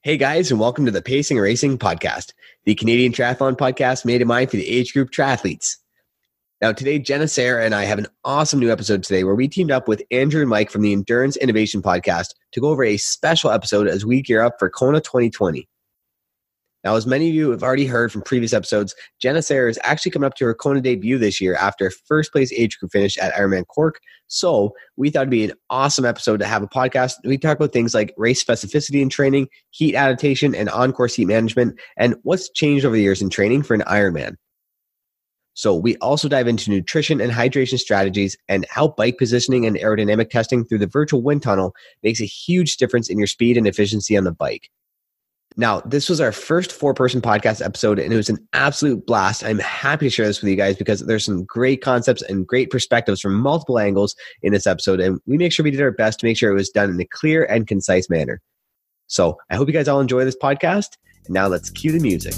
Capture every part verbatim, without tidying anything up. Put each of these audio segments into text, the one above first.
Hey guys, and welcome to the Pacing and Racing Podcast, the Canadian triathlon podcast made in mind for the age group triathletes. Now today, Jenna, Sarah, and I have an awesome new episode today where we teamed up with Andrew and Mike from the Endurance Innovation Podcast to go over a special episode as we gear up for Kona twenty twenty. Now, as many of you have already heard from previous episodes, Jenna Sarah is actually coming up to her Kona debut this year after a first place age group finish at Ironman Cork. So we thought it'd be an awesome episode to have a podcast. We talk about things like race specificity in training, heat adaptation, and on-course heat management, and what's changed over the years in training for an Ironman. So we also dive into nutrition and hydration strategies and how bike positioning and aerodynamic testing through the virtual wind tunnel makes a huge difference in your speed and efficiency on the bike. Now, this was our first four-person podcast episode, and it was an absolute blast. I'm happy to share this with you guys because there's some great concepts and great perspectives from multiple angles in this episode, and we make sure we did our best to make sure it was done in a clear and concise manner. So I hope you guys all enjoy this podcast, and now let's cue the music.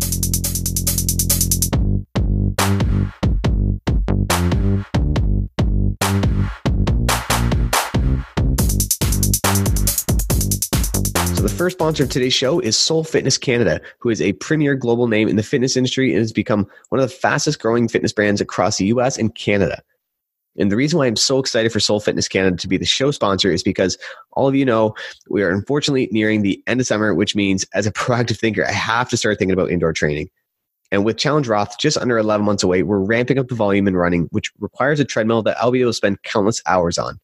The first sponsor of today's show is Soul Fitness Canada, who is a premier global name in the fitness industry and has become one of the fastest growing fitness brands across the U S and Canada. And the reason why I'm so excited for Soul Fitness Canada to be the show sponsor is because all of you know we are unfortunately nearing the end of summer, which means as a proactive thinker, I have to start thinking about indoor training. And with Challenge Roth just under eleven months away, we're ramping up the volume in running, which requires a treadmill that I'll be able to spend countless hours on.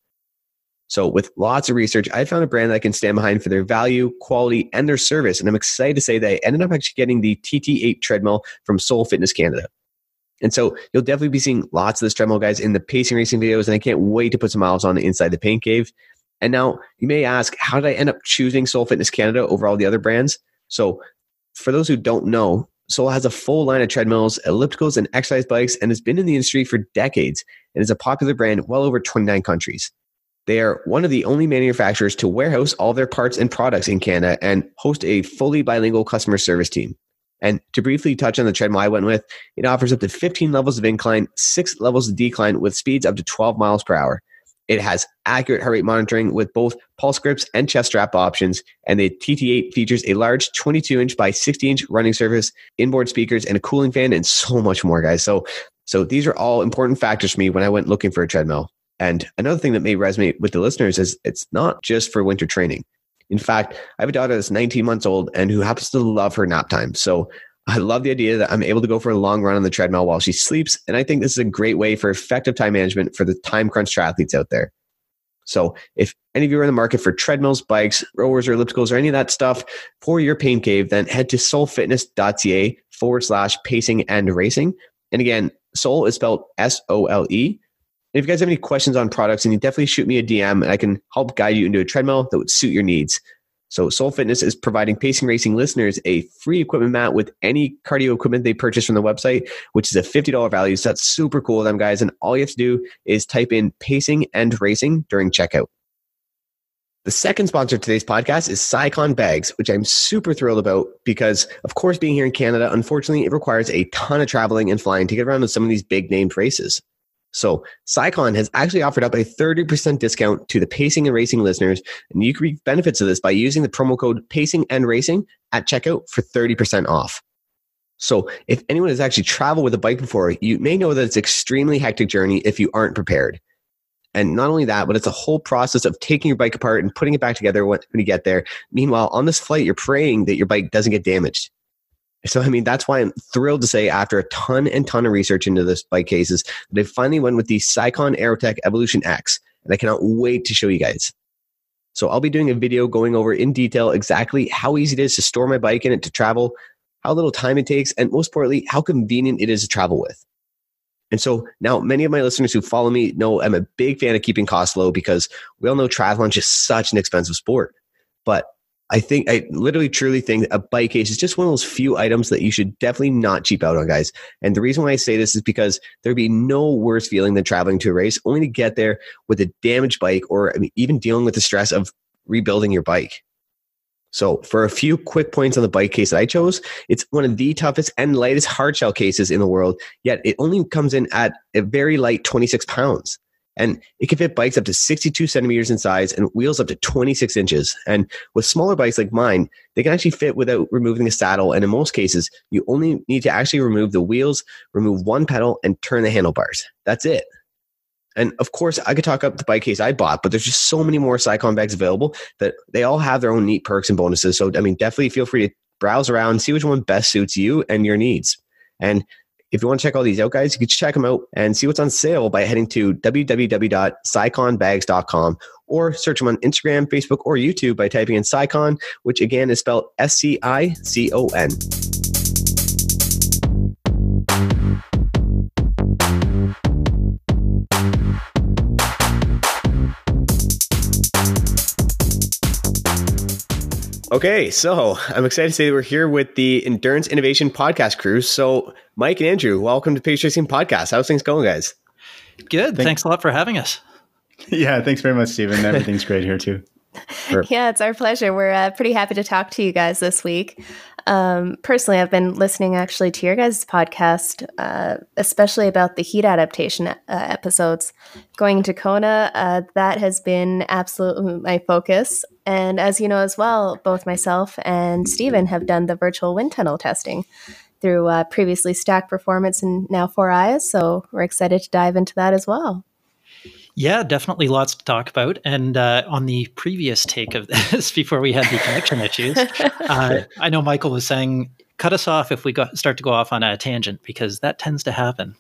So with lots of research, I found a brand that I can stand behind for their value, quality, and their service. And I'm excited to say that I ended up actually getting the T T eight treadmill from Soul Fitness Canada. And so you'll definitely be seeing lots of this treadmill, guys, in the pacing racing videos. And I can't wait to put some miles on it inside the pain cave. And now you may ask, how did I end up choosing Soul Fitness Canada over all the other brands? So for those who don't know, Soul has a full line of treadmills, ellipticals, and exercise bikes, and has been in the industry for decades and is a popular brand well over twenty-nine countries. They are one of the only manufacturers to warehouse all their parts and products in Canada and host a fully bilingual customer service team. And to briefly touch on the treadmill I went with, it offers up to fifteen levels of incline, six levels of decline with speeds up to twelve miles per hour. It has accurate heart rate monitoring with both pulse grips and chest strap options. And the T T eight features a large twenty-two inch by sixty inch running surface, inboard speakers, and a cooling fan, and so much more, guys. So, so these are all important factors for me when I went looking for a treadmill. And another thing that may resonate with the listeners is it's not just for winter training. In fact, I have a daughter that's nineteen months old and who happens to love her nap time. So I love the idea that I'm able to go for a long run on the treadmill while she sleeps. And I think this is a great way for effective time management for the time crunch triathletes out there. So if any of you are in the market for treadmills, bikes, rowers, or ellipticals, or any of that stuff for your pain cave, then head to soulfitness.ca forward slash pacing and racing. And again, Soul is spelled S O L E. If you guys have any questions on products, then you definitely shoot me a D M and I can help guide you into a treadmill that would suit your needs. So Soul Fitness is providing Pacing Racing listeners a free equipment mat with any cardio equipment they purchase from the website, which is a fifty dollars value. So that's super cool of them, guys. And all you have to do is type in Pacing and Racing during checkout. The second sponsor of today's podcast is Scicon Bags, which I'm super thrilled about because, of course, being here in Canada, unfortunately, it requires a ton of traveling and flying to get around to some of these big named races. So Scicon has actually offered up a thirty percent discount to the Pacing and Racing listeners, and you can reap benefits of this by using the promo code Pacing and Racing at checkout for thirty percent off. So if anyone has actually traveled with a bike before, you may know that it's an extremely hectic journey if you aren't prepared. And not only that, but it's a whole process of taking your bike apart and putting it back together when you get there. Meanwhile, on this flight, you're praying that your bike doesn't get damaged. So, I mean, that's why I'm thrilled to say after a ton and ton of research into this bike cases, that I finally went with the Scicon Aerotech Evolution X, and I cannot wait to show you guys. So I'll be doing a video going over in detail exactly how easy it is to store my bike in it to travel, how little time it takes, and most importantly, how convenient it is to travel with. And so now many of my listeners who follow me know I'm a big fan of keeping costs low because we all know triathlon is such an expensive sport. But I think, I literally truly think a bike case is just one of those few items that you should definitely not cheap out on, guys. And the reason why I say this is because there'd be no worse feeling than traveling to a race only to get there with a damaged bike or I mean, even dealing with the stress of rebuilding your bike. So for a few quick points on the bike case that I chose, it's one of the toughest and lightest hard shell cases in the world, yet it only comes in at a very light twenty-six pounds. And it can fit bikes up to sixty-two centimeters in size and wheels up to twenty-six inches. And with smaller bikes like mine, they can actually fit without removing the saddle. And in most cases, you only need to actually remove the wheels, remove one pedal, and turn the handlebars. That's it. And of course, I could talk up the bike case I bought, but there's just so many more Scicon bags available that they all have their own neat perks and bonuses. So, I mean, definitely feel free to browse around and see which one best suits you and your needs. And if you want to check all these out, guys, you can check them out and see what's on sale by heading to w w w dot scicon bags dot com or search them on Instagram, Facebook, or YouTube by typing in Scicon, which again is spelled S C I C O N. Okay, so I'm excited to say that we're here with the Endurance Innovation Podcast crew. So, Mike and Andrew, welcome to Pace Racing Podcast. How's things going, guys? Good. Thank- thanks a lot for having us. Yeah, thanks very much, Stephen. Everything's great here too. Yeah, it's our pleasure. We're uh, pretty happy to talk to you guys this week. Um, personally, I've been listening actually to your guys' podcast, uh, especially about the heat adaptation uh, episodes. Going to Kona, uh, that has been absolutely my focus. And as you know as well, both myself and Stephen have done the virtual wind tunnel testing through uh, previously Stack Performance and now Four Eyes. So we're excited to dive into that as well. Yeah, definitely lots to talk about. And uh, on the previous take of this, before we had the connection issues, uh, I know Michael was saying, cut us off if we go, start to go off on a tangent, because that tends to happen.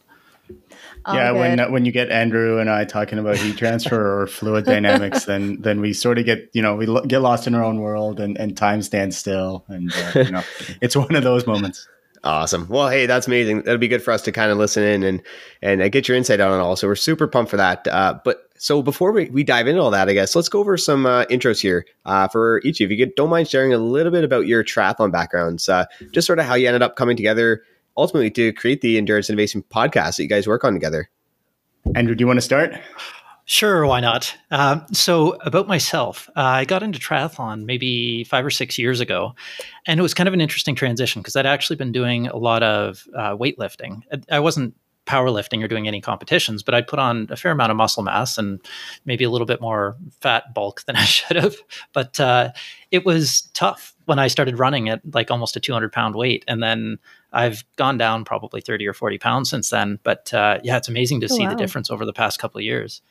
All yeah, good. when when you get Andrew and I talking about heat transfer or fluid dynamics, then then we sort of get, you know, we lo- get lost in our own world and, and time stands still. And, uh, you know, it's one of those moments. Awesome. Well, hey, that's amazing. That'll be good for us to kind of listen in and and uh, get your insight on it all. So we're super pumped for that. Uh, but so before we, we dive into all that, I guess, let's go over some uh, intros here uh, for each of you. If you could, don't mind sharing a little bit about your triathlon backgrounds, uh, just sort of how you ended up coming together ultimately to create the Endurance Innovation Podcast that you guys work on together. Andrew, do you want to start? Sure, why not? Um, so about myself, uh, I got into triathlon maybe five or six years ago, and it was kind of an interesting transition because I'd actually been doing a lot of uh, weightlifting. I, I wasn't powerlifting or doing any competitions, but I'd put on a fair amount of muscle mass and maybe a little bit more fat bulk than I should have. But uh, it was tough when I started running at like almost a two hundred pound weight. And then I've gone down probably thirty or forty pounds since then. But uh, yeah, it's amazing to Oh, see wow. the difference over the past couple of years.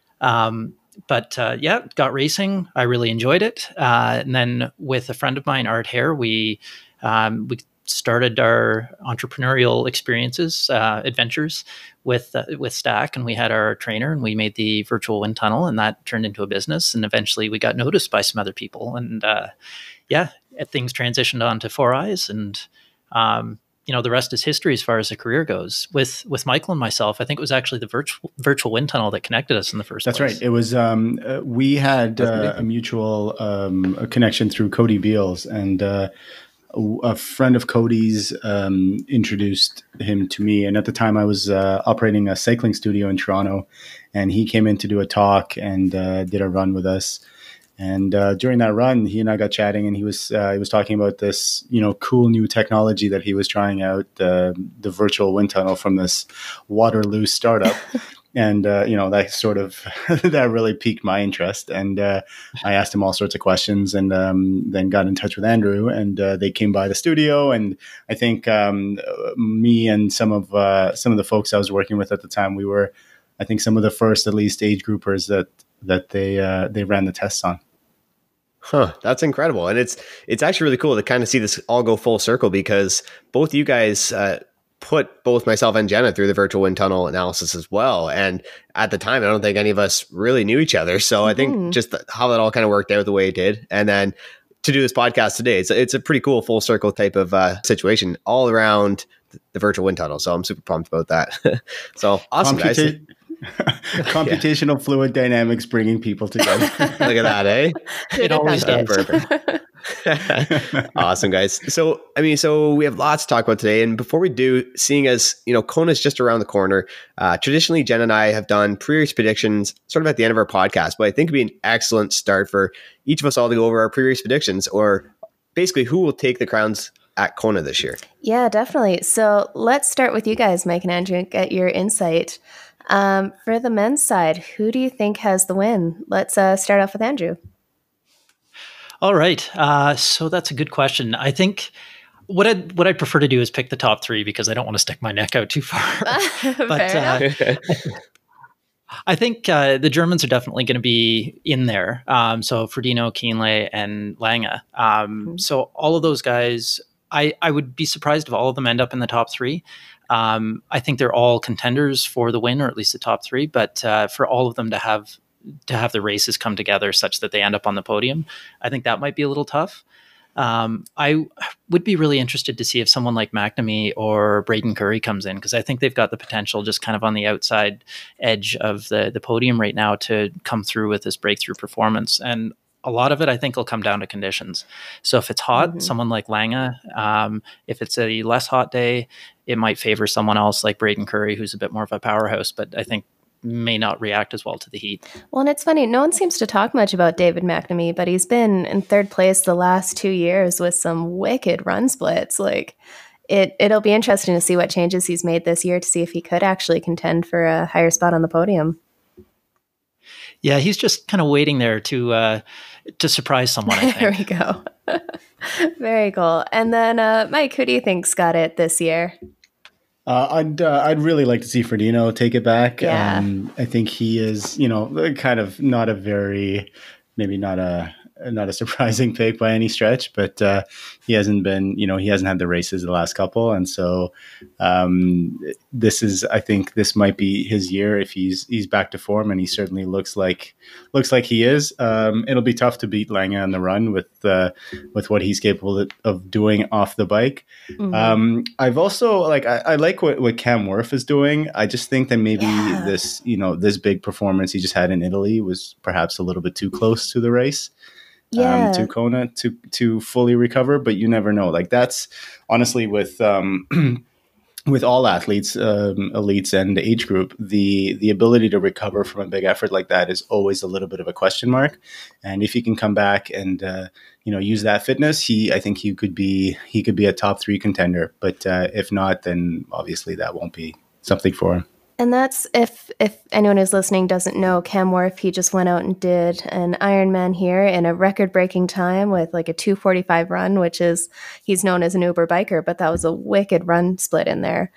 Um, but uh, yeah, got racing. I really enjoyed it. Uh, and then with a friend of mine, Art Hare, we um, we started our entrepreneurial experiences, uh, adventures with uh, with Stack, and we had our trainer, and we made the virtual wind tunnel, and that turned into a business. And eventually, we got noticed by some other people, and uh, yeah, things transitioned on to Four Eyes, and um, you know, the rest is history as far as a career goes. With with Michael and myself, I think it was actually the virtual virtual wind tunnel that connected us in the first That's place. right. It was, um, uh, we had uh, a mutual um, a connection through Cody Beals, and uh, a, a friend of Cody's um, introduced him to me. And at the time I was uh, operating a cycling studio in Toronto, and he came in to do a talk and uh, did a run with us. And uh, during that run, he and I got chatting, and he was uh, he was talking about this, you know, cool new technology that he was trying out, uh, the virtual wind tunnel from this Waterloo startup. And, uh, you know, that sort of, that really piqued my interest. And uh, I asked him all sorts of questions, and um, then got in touch with Andrew, and uh, they came by the studio. And I think um, me and some of uh, some of the folks I was working with at the time, we were, I think, some of the first, at least, age groupers that that they uh, they ran the tests on. Huh, that's incredible. And it's it's actually really cool to kind of see this all go full circle, because both you guys uh, put both myself and Jenna through the virtual wind tunnel analysis as well. And at the time, I don't think any of us really knew each other. So mm-hmm. I think just the, how that all kind of worked out the way it did. And then to do this podcast today, it's, it's a pretty cool full circle type of uh, situation all around the virtual wind tunnel. So I'm super pumped about that. So awesome, Computa- guys. Computational yeah. fluid dynamics bringing people together. Look at that, eh? It always does. Awesome, guys. So, I mean, so we have lots to talk about today. And before we do, seeing as, you know, Kona is just around the corner, uh, traditionally, Jen and I have done pre-race predictions sort of at the end of our podcast, but I think it'd be an excellent start for each of us all to go over our pre-race predictions, or basically who will take the crowns at Kona this year. Yeah, definitely. So let's start with you guys, Mike and Andrew, get your insight. Um, for the men's side, who do you think has the win? Let's uh, start off with Andrew. All right. Uh, so that's a good question. I think what I'd, what I'd prefer to do is pick the top three because I don't want to stick my neck out too far. But uh, I think uh, the Germans are definitely going to be in there. Um, so Frodeno, Kienle, and Lange. Um, mm-hmm. So all of those guys, I, I would be surprised if all of them end up in the top three. Um, I think they're all contenders for the win, or at least the top three. But uh, for all of them to have to have the races come together such that they end up on the podium, I think that might be a little tough. Um, I would be really interested to see if someone like McNamee or Braden Curry comes in, because I think they've got the potential just kind of on the outside edge of the, the podium right now to come through with this breakthrough performance. And a lot of it, I think, will come down to conditions. So if it's hot, mm-hmm. someone like Lange. Um, if it's a less hot day, it might favor someone else like Braden Curry, who's a bit more of a powerhouse. But I think may not react as well to the heat. Well, and it's funny, no one seems to talk much about David McNamee, but he's been in third place the last two years with some wicked run splits. Like it, it'll be interesting to see what changes he's made this year to see if he could actually contend for a higher spot on the podium. Yeah, he's just kind of waiting there to uh, to surprise someone, I think. There we go. Very cool. And then, uh, Mike, who do you think's got it this year? Uh, I'd uh, I'd really like to see Frodeno take it back. Yeah. Um, I think he is, you know, kind of not a very, maybe not a not a surprising pick by any stretch, but uh, he hasn't been, you know, he hasn't had the races the last couple, and so um, this is, I think, this might be his year if he's he's back to form, and he certainly looks like looks like he is. Um, it'll be tough to beat Lange on the run with uh, with what he's capable of doing off the bike. Mm-hmm. Um, I've also like I, I like what, what Cam Wurf is doing. I just think that maybe yeah. this you know this big performance he just had in Italy was perhaps a little bit too close to the race. Yeah. Um, to Kona to to fully recover, but you never know. Like that's honestly with um, with all athletes, um, elites and age group, the the ability to recover from a big effort like that is always a little bit of a question mark. And if he can come back and uh, you know use that fitness, he I think he could be he could be a top three contender. But uh, if not, then obviously that won't be something for him. And that's if if anyone who's listening doesn't know, Cam Wurf, he just went out and did an Ironman here in a record-breaking time with like a two forty-five run, which is, he's known as an Uber biker, but that was a wicked run split in there.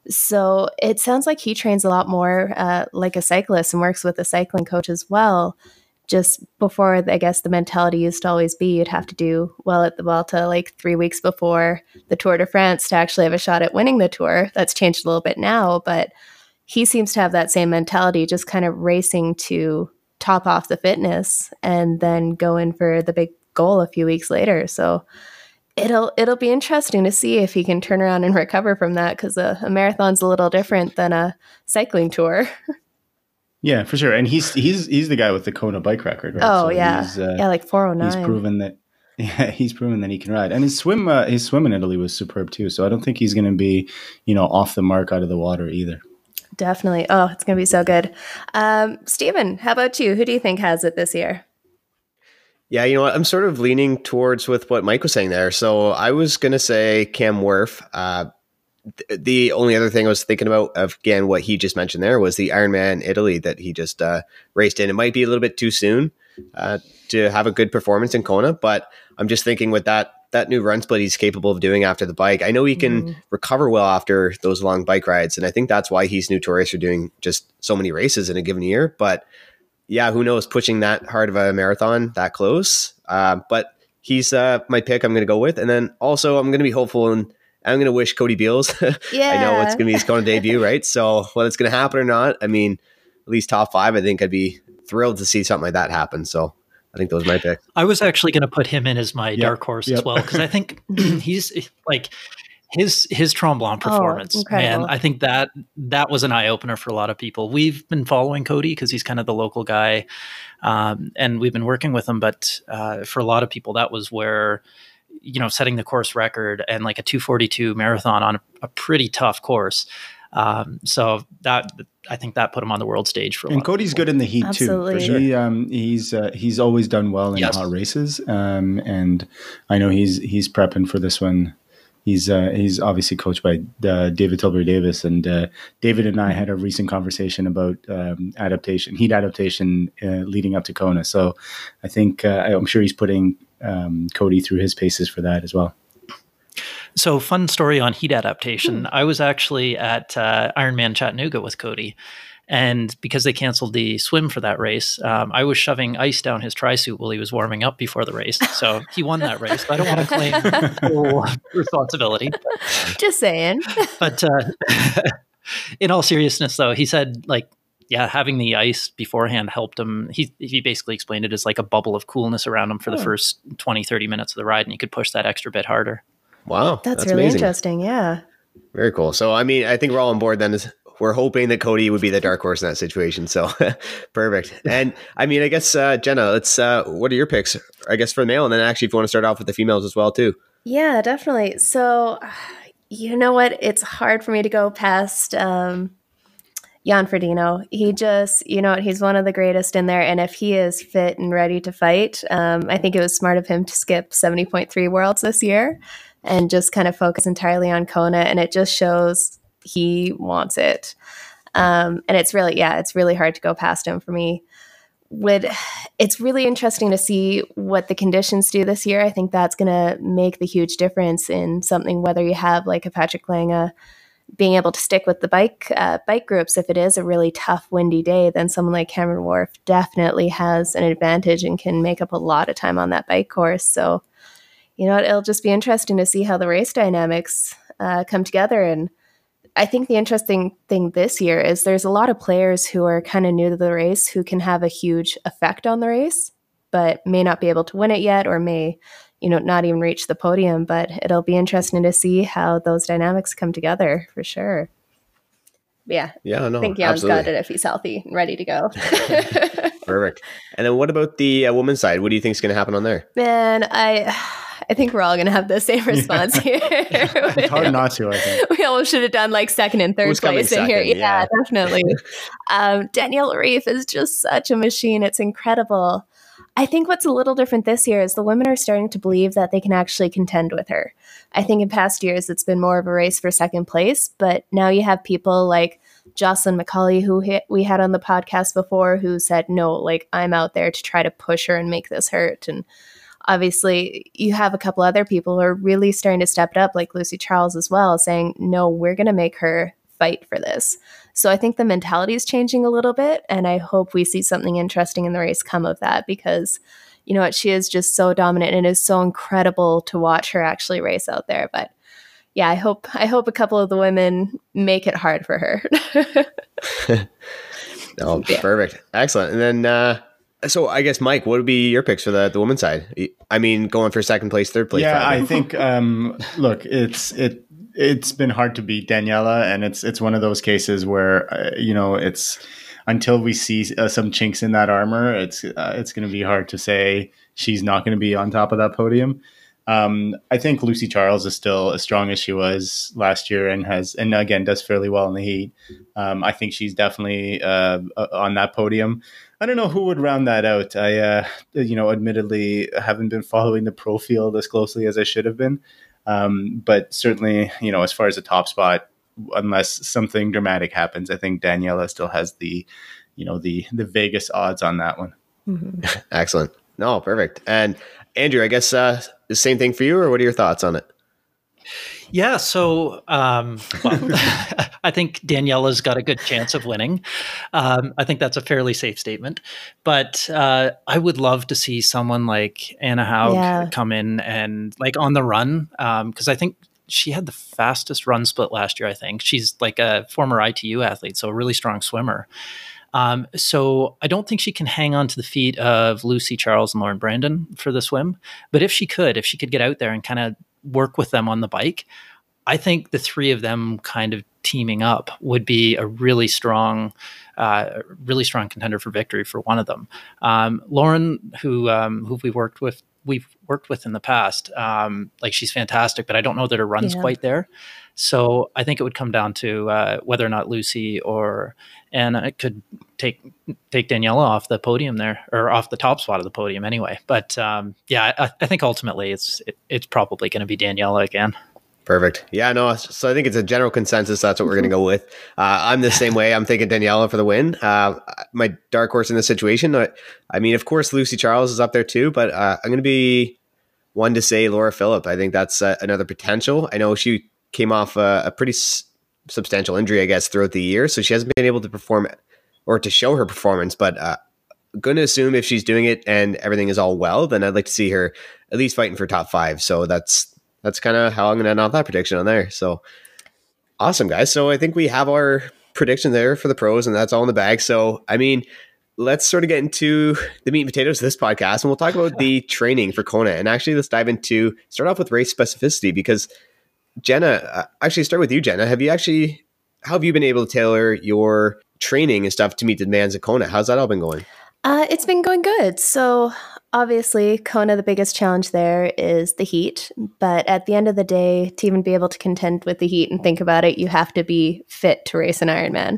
So it sounds like he trains a lot more uh, like a cyclist and works with a cycling coach as well. Just before, I guess the mentality used to always be you'd have to do well at the Vuelta like three weeks before the Tour de France to actually have a shot at winning the Tour. That's changed a little bit now, but he seems to have that same mentality, just kind of racing to top off the fitness and then go in for the big goal a few weeks later. So it'll it'll be interesting to see if he can turn around and recover from that, because a, a marathon's a little different than a cycling tour. Yeah, for sure. And he's he's he's the guy with the Kona bike record, right? Oh, so yeah. He's, uh, yeah, like four oh nine. He's proven that Yeah, he's proven that he can ride, and his swim, uh, his swim in Italy was superb too. So I don't think he's going to be, you know, off the mark out of the water either. Definitely. Oh, it's going to be so good. Um, Stephen, how about you? Who do you think has it this year? Yeah, you know what? I'm sort of leaning towards with what Mike was saying there. So I was going to say Cam Wurf. Uh, th- the only other thing I was thinking about, of, again, what he just mentioned there was the Ironman Italy that he just uh, raced in. It might be a little bit too soon uh, to have a good performance in Kona, but I'm just thinking with that that new run split he's capable of doing after the bike. I know he can mm. recover well after those long bike rides, and I think that's why he's notorious for doing just so many races in a given year. But yeah, who knows, pushing that hard of a marathon that close. Uh, but he's uh, my pick I'm going to go with. And then also I'm going to be hopeful, and I'm going to wish Cody Beals. Yeah. I know it's going to be his Kona debut, right? So whether it's going to happen or not, I mean, at least top five, I think I'd be thrilled to see something like that happen. So I think those are my picks. I was actually going to put him in as my yep. dark horse yep. as well, because I think he's like his his Tremblant performance. Oh, man, I think that that was an eye opener for a lot of people. We've been following Cody because he's kind of the local guy, um, and we've been working with him. But uh, for a lot of people, that was where, you know, setting the course record and like a two forty-two marathon on a, a pretty tough course. Um, so that, I think that put him on the world stage for a and lot Cody's of people. good in the heat Absolutely. too. For sure. He, um, he's uh, he's always done well in yes. hot races, um, and I know he's he's prepping for this one he's uh, he's obviously coached by uh, David Tilbury Davis, and uh, David and I had a recent conversation about um, adaptation, heat adaptation uh, leading up to Kona. So I think uh, I'm sure he's putting um, Cody through his paces for that as well. So, fun story on heat adaptation. I was actually at uh, Ironman Chattanooga with Cody, and because they canceled the swim for that race, um, I was shoving ice down his tri-suit while he was warming up before the race. So he won that race. I don't want to claim full responsibility. Just saying. But uh, in all seriousness, though, he said, like, yeah, having the ice beforehand helped him. He he basically explained it as like a bubble of coolness around him for oh. the first twenty, thirty minutes of the ride, and he could push that extra bit harder. Wow. That's, that's really amazing. Interesting. Yeah. Very cool. So, I mean, I think we're all on board then. Is we're hoping that Cody would be the dark horse in that situation. So perfect. And I mean, I guess, uh, Jenna, let's, uh, what are your picks, I guess, for the male? And then actually, if you want to start off with the females as well, too. Yeah, definitely. So, you know what? It's hard for me to go past, um, Jan Frodeno. He just, you know what, he's one of the greatest in there. And if he is fit and ready to fight, um, I think it was smart of him to skip seventy point three Worlds this year and just kind of focus entirely on Kona. And it just shows he wants it. Um, and it's really, yeah, it's really hard to go past him for me. Would it's really interesting to see what the conditions do this year. I think that's going to make the huge difference in something, whether you have like a Patrick Lange being able to stick with the bike uh, bike groups. If it is a really tough, windy day, then someone like Cameron Wharf definitely has an advantage and can make up a lot of time on that bike course. So, you know, it'll just be interesting to see how the race dynamics uh, come together. And I think the interesting thing this year is there's a lot of players who are kind of new to the race who can have a huge effect on the race, but may not be able to win it yet, or may, you know, not even reach the podium. But it'll be interesting to see how those dynamics come together for sure. Yeah. Yeah, no, I think Jan's absolutely. got it if he's healthy and ready to go. Perfect. And then what about the uh, women's side? What do you think is going to happen on there? Man, I... I think we're all going to have the same response here. It's hard not to, I think. We almost should have done like second and third Who's place in second? here. Yeah, Yeah. definitely. um, Danielle Reef is just such a machine. It's incredible. I think what's a little different this year is the women are starting to believe that they can actually contend with her. I think in past years, it's been more of a race for second place, but now you have people like Jocelyn McCauley, who hit, we had on the podcast before, who said, no, like I'm out there to try to push her and make this hurt. And obviously, you have a couple other people who are really starting to step it up, like Lucy Charles as well, saying, no, we're going to make her fight for this. So I think the mentality is changing a little bit, and I hope we see something interesting in the race come of that, because, you know what, she is just so dominant, and it is so incredible to watch her actually race out there. But yeah, I hope I hope a couple of the women make it hard for her. Oh, yeah. Perfect. Excellent. And then, uh, so I guess, Mike, what would be your picks for the, the women's side? I mean, going for second place, third place. Yeah, probably. I think, um, look, it's it it's been hard to beat Daniela, and it's it's one of those cases where, uh, you know, it's until we see uh, some chinks in that armor, it's uh, it's going to be hard to say she's not going to be on top of that podium. Um, I think Lucy Charles is still as strong as she was last year, and has, and again, does fairly well in the heat. Um, I think she's definitely uh, on that podium. I don't know who would round that out. I, uh, you know, admittedly haven't been following the pro field as closely as I should have been. Um, but certainly, you know, as far as the top spot, unless something dramatic happens, I think Daniela still has the, you know, the, the Vegas odds on that one. Mm-hmm. Excellent. No, perfect. And Andrew, I guess uh, the same thing for you, or what are your thoughts on it? Yeah, so um, well, I think Daniela's got a good chance of winning. Um, I think that's a fairly safe statement. But uh, I would love to see someone like Anna Haug Yeah. come in and like on the run, because um, I think she had the fastest run split last year, I think. She's like a former I T U athlete, so a really strong swimmer. Um, so I don't think she can hang on to the feet of Lucy Charles and Lauren Brandon for the swim. But if she could, if she could get out there and kind of work with them on the bike, I think the three of them kind of teaming up would be a really strong, uh, really strong contender for victory for one of them. Um, Lauren, who um, who we worked with, we've worked with in the past, um, like she's fantastic, but I don't know that her run's Yeah. quite there. So I think it would come down to uh, whether or not Lucy or Anna could take take Daniela off the podium there, or off the top spot of the podium anyway. But um, yeah, I, I think ultimately it's it, it's probably going to be Daniela again. Perfect. Yeah, no, so I think it's a general consensus. That's what we're going to go with. Uh, I'm the same way. I'm thinking Daniela for the win. Uh, my dark horse in this situation. I, I mean, of course, Lucy Charles is up there too, but uh, I'm going to be one to say Laura Philipp. I think that's uh, another potential. I know she came off a, a pretty s- substantial injury, I guess, throughout the year, so she hasn't been able to perform or to show her performance, but uh, going to assume if she's doing it and everything is all well, then I'd like to see her at least fighting for top five. So that's That's kind of how I'm going to end off that prediction on there. So awesome, guys. So I think we have our prediction there for the pros, and that's all in the bag. So, I mean, let's sort of get into the meat and potatoes of this podcast, and we'll talk about the training for Kona. And actually, let's dive into, start off with race specificity, because Jenna, uh, actually start with you, Jenna. Have you actually, how have you been able to tailor your training and stuff to meet the demands of Kona? How's that all been going? Uh, it's been going good. So obviously, Kona, the biggest challenge there is the heat. But at the end of the day, to even be able to contend with the heat and think about it, you have to be fit to race an Ironman.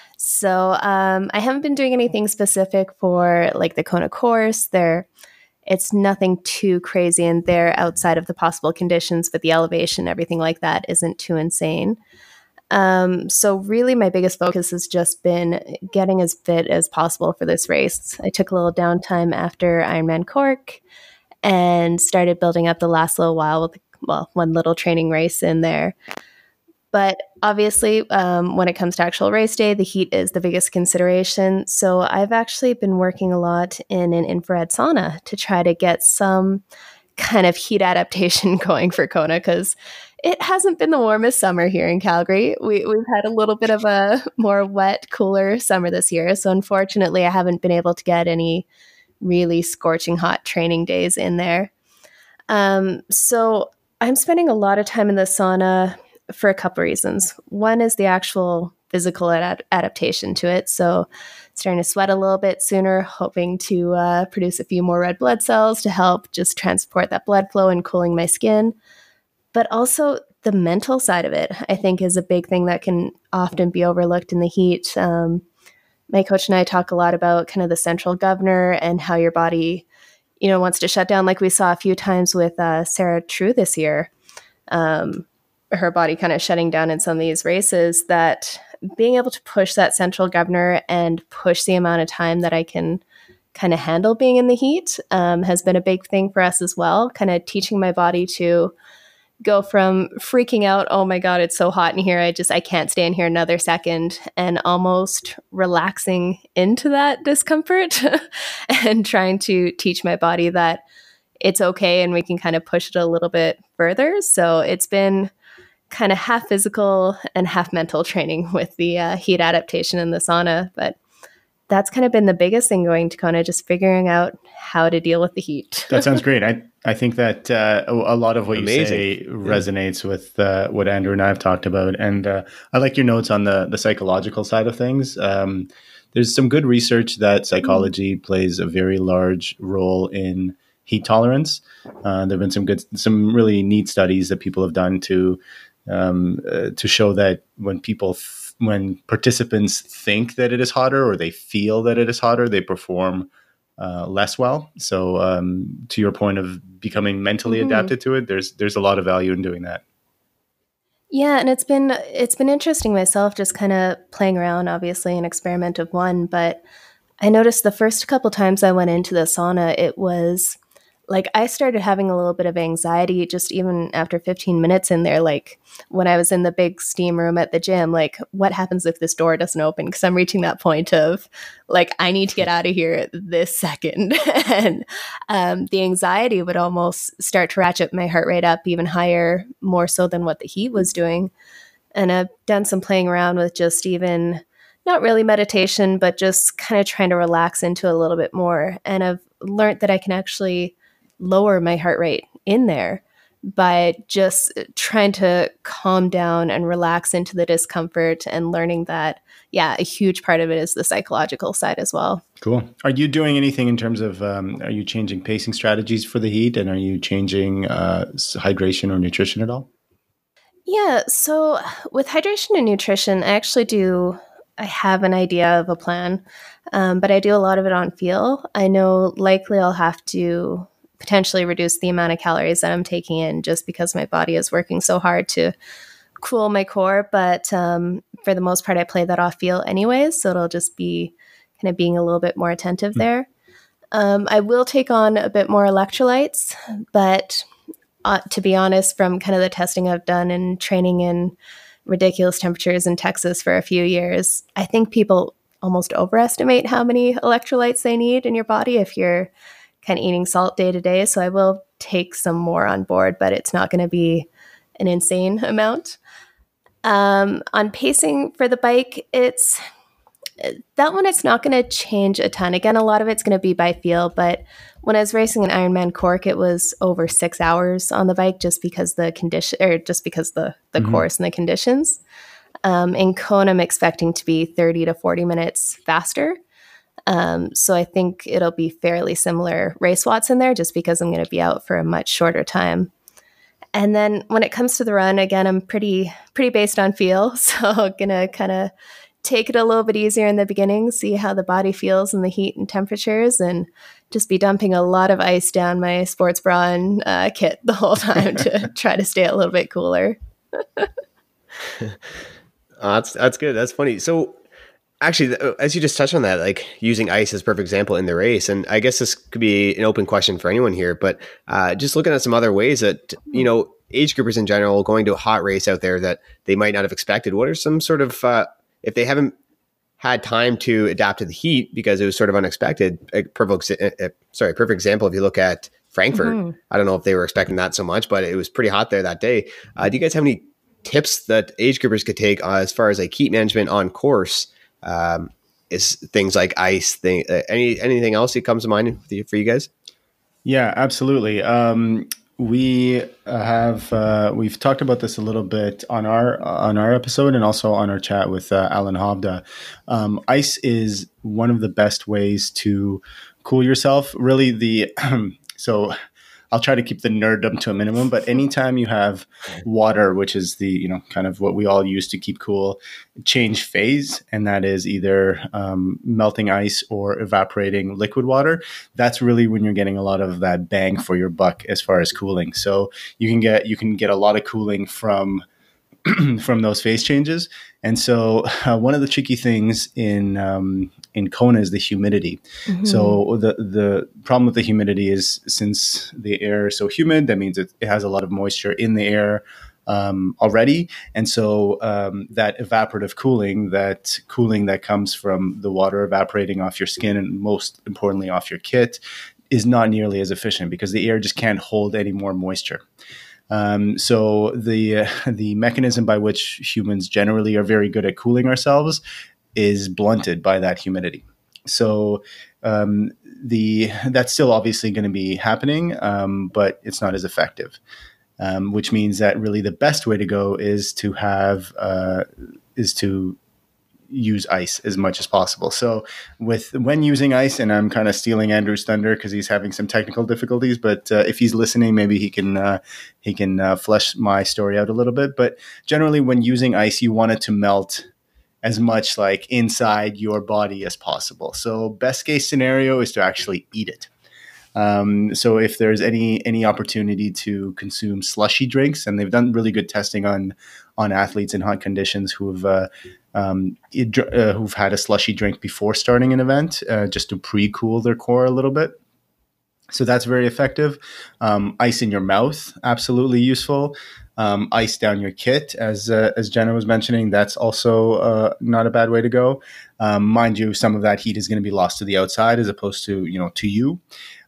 So um, I haven't been doing anything specific for like the Kona course. There, it's nothing too crazy in there outside of the possible conditions, but the elevation, everything like that isn't too insane. Um, so really my biggest focus has just been getting as fit as possible for this race. I took a little downtime after Ironman Cork and started building up the last little while with, well, one little training race in there. But obviously, um, when it comes to actual race day, the heat is the biggest consideration. So I've actually been working a lot in an infrared sauna to try to get some kind of heat adaptation going for Kona, because it hasn't been the warmest summer here in Calgary. We, we've had a little bit of a more wet, cooler summer this year. So unfortunately, I haven't been able to get any really scorching hot training days in there. Um, so I'm spending a lot of time in the sauna for a couple reasons. One is the actual physical ad- adaptation to it. So starting to sweat a little bit sooner, hoping to uh, produce a few more red blood cells to help just transport that blood flow and cooling my skin. But also the mental side of it, I think, is a big thing that can often be overlooked in the heat. Um, my coach and I talk a lot about kind of the central governor and how your body, you know, wants to shut down, like we saw a few times with uh, Sarah True this year. Um, her body kind of shutting down in some of these races, that being able to push that central governor and push the amount of time that I can kind of handle being in the heat um, has been a big thing for us as well. Kind of teaching my body to go from freaking out, oh my God, it's so hot in here, I just, I can't stay in here another second, and almost relaxing into that discomfort and trying to teach my body that it's okay and we can kind of push it a little bit further. So it's been kind of half physical and half mental training with the uh, heat adaptation in the sauna. But that's kind of been the biggest thing going to Kona, just figuring out how to deal with the heat. That sounds great. I I think that uh, a lot of what Amazing. you say resonates yeah. with uh, what Andrew and I have talked about. And uh, I like your notes on the, the psychological side of things. Um, there's some good research that psychology mm. plays a very large role in heat tolerance. Uh, there have been some good, some really neat studies that people have done to um, uh, to show that when people f- when participants think that it is hotter or they feel that it is hotter, they perform uh, less well. So um, to your point of becoming mentally mm-hmm. adapted to it, there's there's a lot of value in doing that. Yeah, and it's been it's been interesting myself, just kind of playing around, obviously an experiment of one, but I noticed the first couple times I went into the sauna, it was like I started having a little bit of anxiety just even after fifteen minutes in there. Like when I was in the big steam room at the gym, like what happens if this door doesn't open? Because I'm reaching that point of like, I need to get out of here this second. And um, the anxiety would almost start to ratchet my heart rate up even higher, more so than what the heat was doing. And I've done some playing around with just even not really meditation, but just kind of trying to relax into a little bit more. And I've learned that I can actually lower my heart rate in there by just trying to calm down and relax into the discomfort, and learning that, yeah, a huge part of it is the psychological side as well. Cool. Are you doing anything in terms of, um, are you changing pacing strategies for the heat, and are you changing uh, hydration or nutrition at all? Yeah. So with hydration and nutrition, I actually do, I have an idea of a plan, um, but I do a lot of it on feel. I know likely I'll have to potentially reduce the amount of calories that I'm taking in just because my body is working so hard to cool my core. But um, for the most part, I play that off feel anyways. So it'll just be kind of being a little bit more attentive mm-hmm. there. Um, I will take on a bit more electrolytes, but uh, to be honest, from kind of the testing I've done and training in ridiculous temperatures in Texas for a few years, I think people almost overestimate how many electrolytes they need in your body if you're kind of eating salt day to day. So I will take some more on board, but it's not going to be an insane amount. Um, on pacing for the bike, it's that one, it's not going to change a ton. Again, a lot of it's going to be by feel, but when I was racing an Ironman Cork, it was over six hours on the bike just because the condition, or just because the, the mm-hmm. course and the conditions. Um, in Kona, I'm expecting to be thirty to forty minutes faster. Um, so I think it'll be fairly similar race watts in there just because I'm going to be out for a much shorter time. And then when it comes to the run, again, I'm pretty, pretty based on feel. So I'm going to kind of take it a little bit easier in the beginning, see how the body feels in the heat and temperatures, and just be dumping a lot of ice down my sports bra and uh, kit the whole time to try to stay a little bit cooler. uh, that's, that's good. That's funny. So actually, as you just touched on that, like using ice as a perfect example in the race, and I guess this could be an open question for anyone here, but uh, just looking at some other ways that, you know, age groupers in general going to a hot race out there that they might not have expected. What are some sort of, uh, if they haven't had time to adapt to the heat because it was sort of unexpected, a perfect, uh, sorry, perfect example, if you look at Frankfurt, mm-hmm. I don't know if they were expecting that so much, but it was pretty hot there that day. Uh, do you guys have any tips that age groupers could take uh, as far as like heat management on course? Um, is things like ice thing, uh, any, anything else that comes to mind for you, for you guys? Yeah, absolutely. Um, we have, uh, we've talked about this a little bit on our, on our episode and also on our chat with uh, Alan Hovda. Um, ice is one of the best ways to cool yourself. Really the, so I'll try to keep the nerddom to a minimum, but anytime you have water, which is the, you know, kind of what we all use to keep cool, change phase, and that is either um, melting ice or evaporating liquid water, that's really when you're getting a lot of that bang for your buck as far as cooling. So you can get, you can get a lot of cooling from from those phase changes. And so uh, one of the tricky things in um, in Kona is the humidity. Mm-hmm. So the the problem with the humidity is since the air is so humid, that means it, it has a lot of moisture in the air um, already. And so um, that evaporative cooling, that cooling that comes from the water evaporating off your skin and most importantly off your kit, is not nearly as efficient because the air just can't hold any more moisture. Um, so the uh, the mechanism by which humans generally are very good at cooling ourselves is blunted by that humidity. So um, the that's still obviously going to be happening, um, but it's not as effective. Um, which means that really the best way to go is to have uh, is to use ice as much as possible. So with when using ice, and I'm kind of stealing Andrew's thunder because he's having some technical difficulties, but uh, if he's listening, maybe he can uh, he can uh, flesh my story out a little bit. But generally when using ice, you want it to melt as much like inside your body as possible. So best case scenario is to actually eat it. Um, so if there's any any opportunity to consume slushy drinks, and they've done really good testing on on athletes in hot conditions who've uh, um, it, uh, who've had a slushy drink before starting an event, uh, just to pre-cool their core a little bit. So that's very effective. Um, ice in your mouth, absolutely useful. Um, ice down your kit, as uh, as Jenna was mentioning, that's also uh, not a bad way to go. Um, mind you, some of that heat is going to be lost to the outside as opposed to you know to you.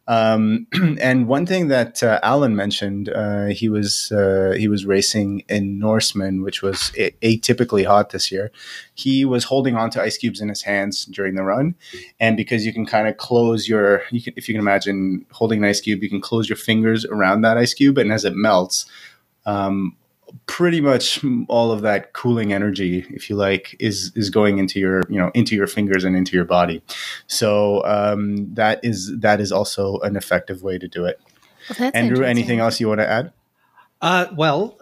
Um, and one thing that uh, Alan mentioned, uh, he was uh, he was racing in Norseman, which was a- atypically hot this year. He was holding on to ice cubes in his hands during the run, and because you can kind of close your, you can, if you can imagine holding an ice cube, you can close your fingers around that ice cube, and as it melts, um, pretty much all of that cooling energy, if you like, is is going into your you know into your fingers and into your body. So um, that is that is also an effective way to do it. Well, Andrew, anything else you want to add? Uh, well,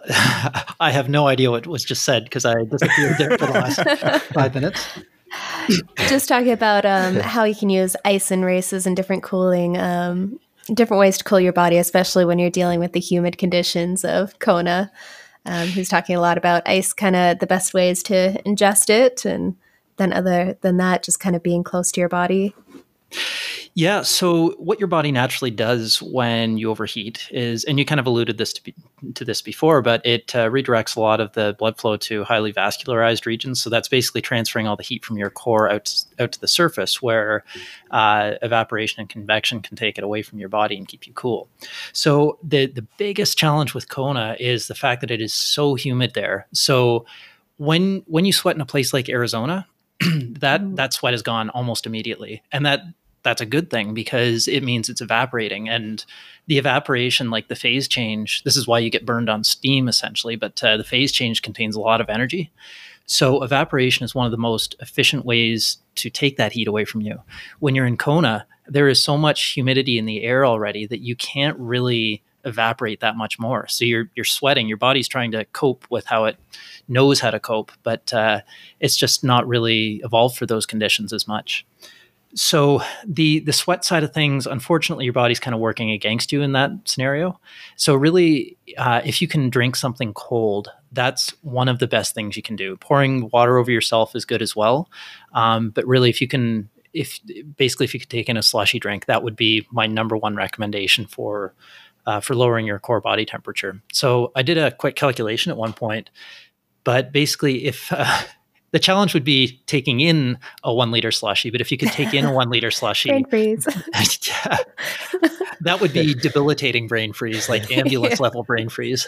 I have no idea what was just said because I disappeared there for the last five minutes. Just talking about um, how you can use ice in races and different cooling. Um, different ways to cool your body, especially when you're dealing with the humid conditions of Kona. Um, he's talking a lot about ice, kind of the best ways to ingest it, and then other than that, just kind of being close to your body. Yeah. So what your body naturally does when you overheat is, and you kind of alluded this to, be, to this before, but it uh, redirects a lot of the blood flow to highly vascularized regions. So that's basically transferring all the heat from your core out, out to the surface, where uh, evaporation and convection can take it away from your body and keep you cool. So the, the biggest challenge with Kona is the fact that it is so humid there. So when, when you sweat in a place like Arizona, that, mm. that sweat is gone almost immediately. And that, that's a good thing, because it means it's evaporating, and the evaporation, like the phase change, this is why you get burned on steam essentially, but uh, the phase change contains a lot of energy. So evaporation is one of the most efficient ways to take that heat away from you. When you're in Kona, there is so much humidity in the air already that you can't really evaporate that much more. So you're, you're sweating, your body's trying to cope with how it knows how to cope, but uh, it's just not really evolved for those conditions as much. So the the sweat side of things, unfortunately, your body's kind of working against you in that scenario. So really, uh, if you can drink something cold, that's one of the best things you can do. Pouring water over yourself is good as well. Um, but really, if you can, if basically if you could take in a slushy drink, that would be my number one recommendation for uh, for lowering your core body temperature. So I did a quick calculation at one point, but basically, if uh, the challenge would be taking in a one liter slushy, but if you could take in a one liter slushy, brain freeze. Yeah, that would be debilitating brain freeze, like ambulance yeah. level brain freeze.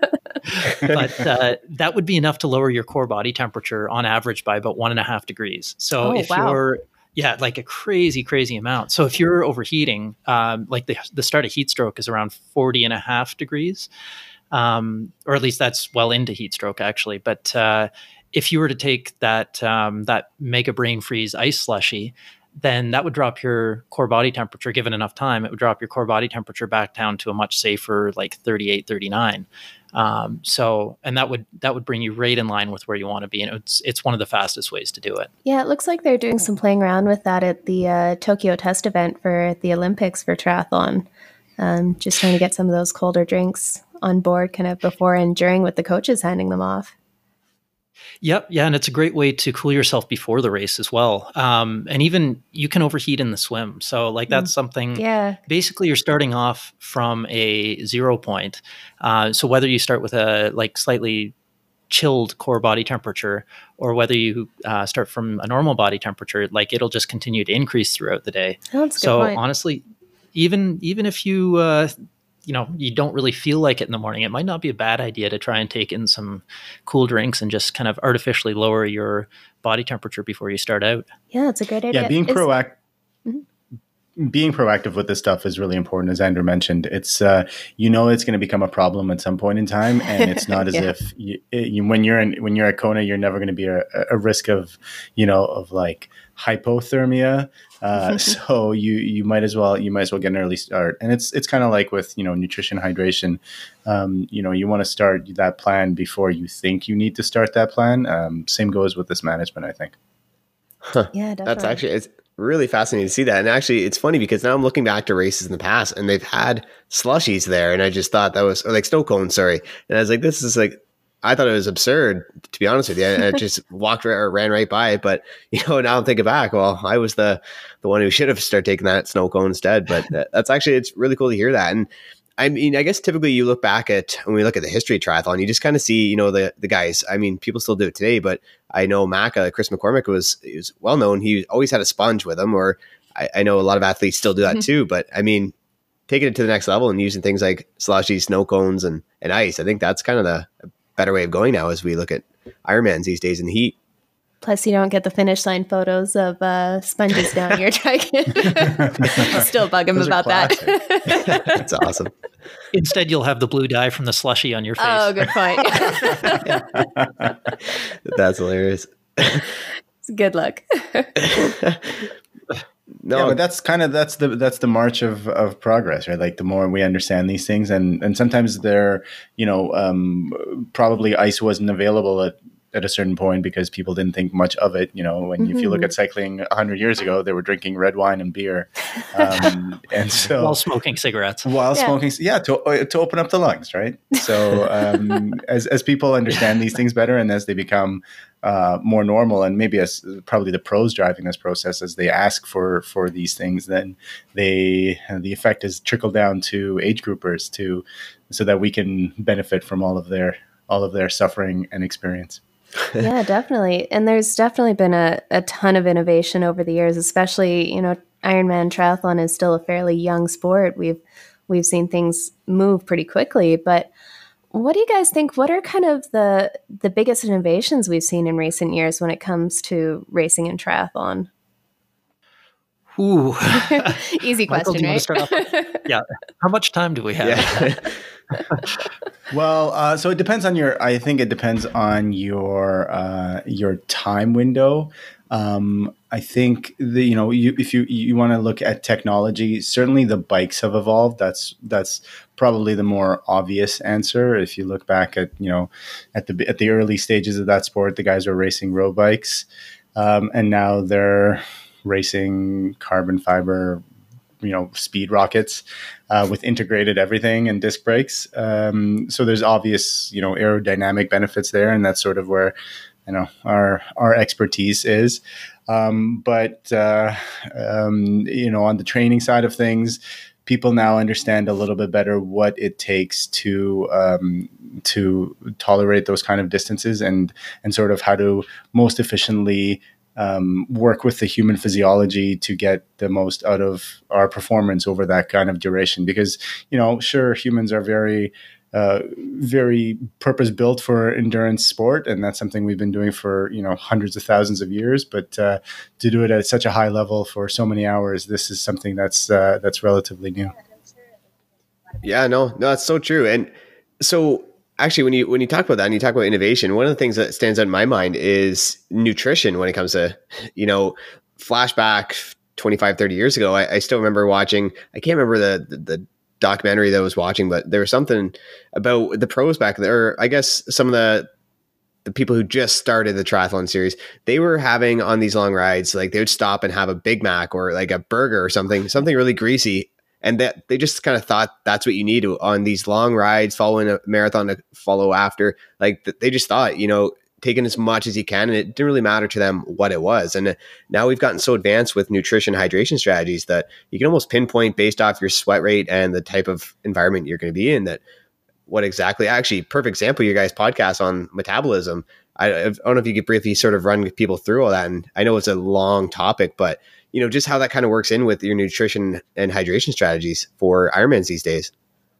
But uh, that would be enough to lower your core body temperature on average by about one and a half degrees. So oh, if wow. you're, yeah, like a crazy, crazy amount. So if you're overheating, um, like the, the start of heat stroke is around forty and a half degrees, um, or at least that's well into heat stroke actually. But uh, if you were to take that um, that mega brain freeze ice slushy, then that would drop your core body temperature, given enough time, it would drop your core body temperature back down to a much safer, like thirty-eight, thirty-nine. Um, so, and that would, that would bring you right in line with where you want to be. And it's, it's one of the fastest ways to do it. Yeah. It looks like they're doing some playing around with that at the uh, Tokyo test event for the Olympics for triathlon. Um, just trying to get some of those colder drinks on board kind of before and during, with the coaches handing them off. Yep. Yeah. And it's a great way to cool yourself before the race as well. Um, and even you can overheat in the swim. So like that's something, yeah. basically you're starting off from a zero point. Uh, so whether you start with a like slightly chilled core body temperature, or whether you uh, start from a normal body temperature, like it'll just continue to increase throughout the day. Oh, that's a so good point. Honestly, even, even if you, uh, you know, you don't really feel like it in the morning, it might not be a bad idea to try and take in some cool drinks and just kind of artificially lower your body temperature before you start out. Yeah, that's a great idea. Yeah, being Is- proactive. Mm-hmm. Being proactive with this stuff is really important, as Andrew mentioned. It's uh, you know it's going to become a problem at some point in time, and it's not as yeah. if you, you, when you're in when you're at Kona, you're never going to be a, a risk of you know of like hypothermia. Uh, so you you might as well you might as well get an early start. And it's it's kind of like with you know nutrition, hydration. Um, you know you want to start that plan before you think you need to start that plan. Um, same goes with this management, I think. Huh. Yeah, definitely. That's actually it's really fascinating to see that. And actually, it's funny because now I'm looking back to races in the past, and they've had slushies there, and I just thought that was or like snow cones, sorry. And I was like, this is like. I thought it was absurd, to be honest with you. And I just walked right, or ran right by it. But, you know, now I'm thinking back, well, I was the the one who should have started taking that snow cone instead. But that's actually, it's really cool to hear that. And I mean, I guess typically you look back at, when we look at the history of triathlon, you just kind of see, you know, the the guys. I mean, people still do it today, but I know Macca, Chris McCormick was, he was well known. He always had a sponge with him, or I, I know a lot of athletes still do that too. But I mean, taking it to the next level and using things like slushies, snow cones, and, and ice, I think that's kind of the better way of going now as we look at Ironmans these days in the heat. Plus, you don't get the finish line photos of uh, sponges down your trike. I'll still bug him Those about that. That's awesome. Instead, you'll have the blue dye from the slushy on your face. Oh, good point. That's hilarious. Good luck. No, yeah, but that's kind of that's the that's the march of, of progress, right? Like the more we understand these things, and and sometimes they're you know um, probably ice wasn't available at at a certain point because people didn't think much of it. You know, when mm-hmm. if you look at cycling a hundred years ago, they were drinking red wine and beer, um, and so while smoking cigarettes. While yeah. smoking, yeah, to to open up the lungs, right? So um, as as people understand these things better, and as they become uh, more normal, and maybe as probably the pros driving this process, as they ask for for these things, then they the effect is trickle down to age groupers to so that we can benefit from all of their all of their suffering and experience. Yeah, definitely. And there's definitely been a, a ton of innovation over the years, especially, you know, Ironman triathlon is still a fairly young sport. We've we've seen things move pretty quickly, but what do you guys think? What are kind of the the biggest innovations we've seen in recent years when it comes to racing and triathlon? Ooh. Easy Michael, question, right? Yeah. How much time do we have? Yeah. Well, uh, so it depends on your. I think it depends on your uh, your time window. Um, I think the you know you, if you you want to look at technology, certainly the bikes have evolved. That's that's probably the more obvious answer. If you look back at you know at the at the early stages of that sport, the guys were racing road bikes, um, and now they're racing carbon fiber, you know, speed rockets uh, with integrated everything and disc brakes. Um, so there's obvious, you know, aerodynamic benefits there, and that's sort of where, you know, our our expertise is. Um, but uh, um, you know, on the training side of things, people now understand a little bit better what it takes to um, to tolerate those kind of distances, and and sort of how to most efficiently Um, work with the human physiology to get the most out of our performance over that kind of duration. Because, you know, sure, humans are very, uh, very purpose built for endurance sport. And that's something we've been doing for, you know, hundreds of thousands of years. But uh, to do it at such a high level for so many hours, this is something that's, uh, that's relatively new. Yeah, no, no, that's so true. And so actually, when you when you talk about that and you talk about innovation, one of the things that stands out in my mind is nutrition when it comes to, you know, flashback twenty-five, thirty years ago. I, I still remember watching, I can't remember the, the, the documentary that I was watching, but there was something about the pros back there. I guess some of the the people who just started the triathlon series, they were having on these long rides, like they would stop and have a Big Mac or like a burger or something, something really greasy. And that they just kind of thought that's what you need on these long rides, following a marathon to follow after. Like they just thought, you know, taking as much as you can, and it didn't really matter to them what it was. And now we've gotten so advanced with nutrition hydration strategies that you can almost pinpoint based off your sweat rate and the type of environment you're going to be in that what exactly, actually perfect example, your guys' podcast on metabolism. I, I don't know if you could briefly sort of run people through all that. And I know it's a long topic, but you know, just how that kind of works in with your nutrition and hydration strategies for Ironmans these days.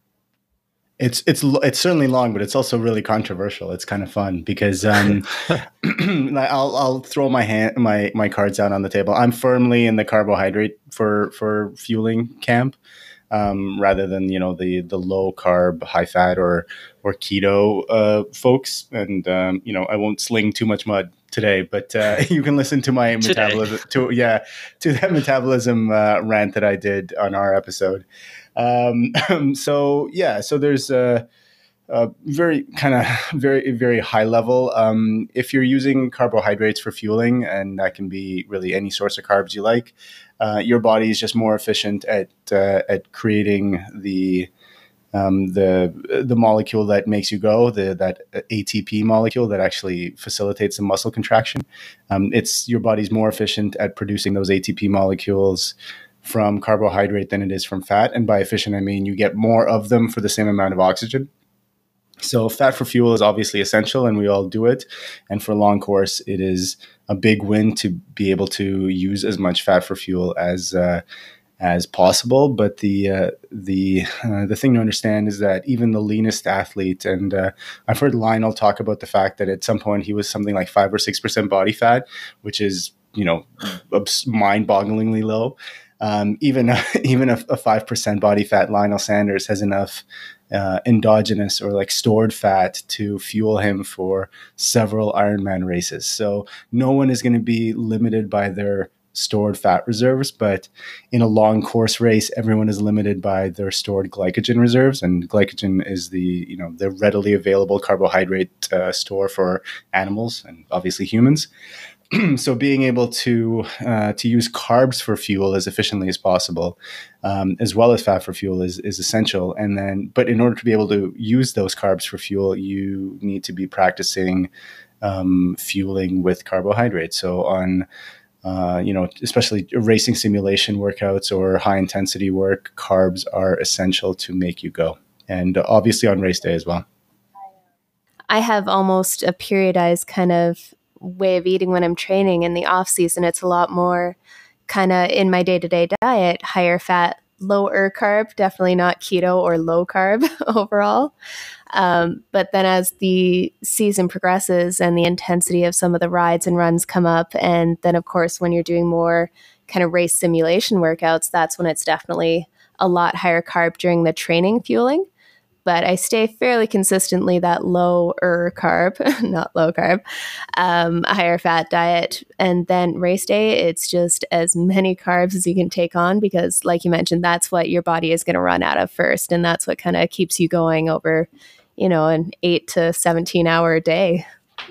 It's it's it's certainly long, but it's also really controversial. It's kind of fun because um, I'll I'll throw my hand my my cards out on the table. I'm firmly in the carbohydrate for for fueling camp, um, rather than you know the the low carb, high fat or or keto uh, folks. And um, you know, I won't sling too much mud today, but uh, you can listen to my today. metabolism to yeah to that metabolism uh, rant that I did on our episode. Um, so yeah, so there's a, a very kind of very very high level. Um, if you're using carbohydrates for fueling, and that can be really any source of carbs you like, uh, your body is just more efficient at uh, at creating the Um, the the molecule that makes you go, the that A T P molecule that actually facilitates the muscle contraction. Um, it's your body's more efficient at producing those A T P molecules from carbohydrate than it is from fat. And by efficient, I mean you get more of them for the same amount of oxygen. So fat for fuel is obviously essential, and we all do it. And for long course, it is a big win to be able to use as much fat for fuel as uh, as possible. But the uh, the uh, the thing to understand is that even the leanest athlete, and uh, I've heard Lionel talk about the fact that at some point he was something like five or six percent body fat, which is you know mind-bogglingly low. Um, even even a, a five percent body fat Lionel Sanders has enough uh, endogenous or like stored fat to fuel him for several Ironman races. So no one is going to be limited by their stored fat reserves, but in a long course race, everyone is limited by their stored glycogen reserves, and glycogen is the you know the readily available carbohydrate uh, store for animals and obviously humans. So being able to uh, to use carbs for fuel as efficiently as possible, um, as well as fat for fuel, is is essential. And then, but in order to be able to use those carbs for fuel, you need to be practicing um, fueling with carbohydrates. So on, uh, you know, especially racing simulation workouts or high intensity work, carbs are essential to make you go, and obviously on race day as well. I have almost a periodized kind of way of eating when I'm training. In the off season, it's a lot more kind of in my day-to-day diet, higher fat, lower carb, definitely not keto or low carb overall. Um, but then as the season progresses and the intensity of some of the rides and runs come up, and then of course when you're doing more kind of race simulation workouts, that's when it's definitely a lot higher carb during the training fueling. But I stay fairly consistently that lower carb, not low carb, um, higher fat diet. And then race day, it's just as many carbs as you can take on, because like you mentioned, that's what your body is going to run out of first. And that's what kind of keeps you going over, you know, an eight to seventeen hour day.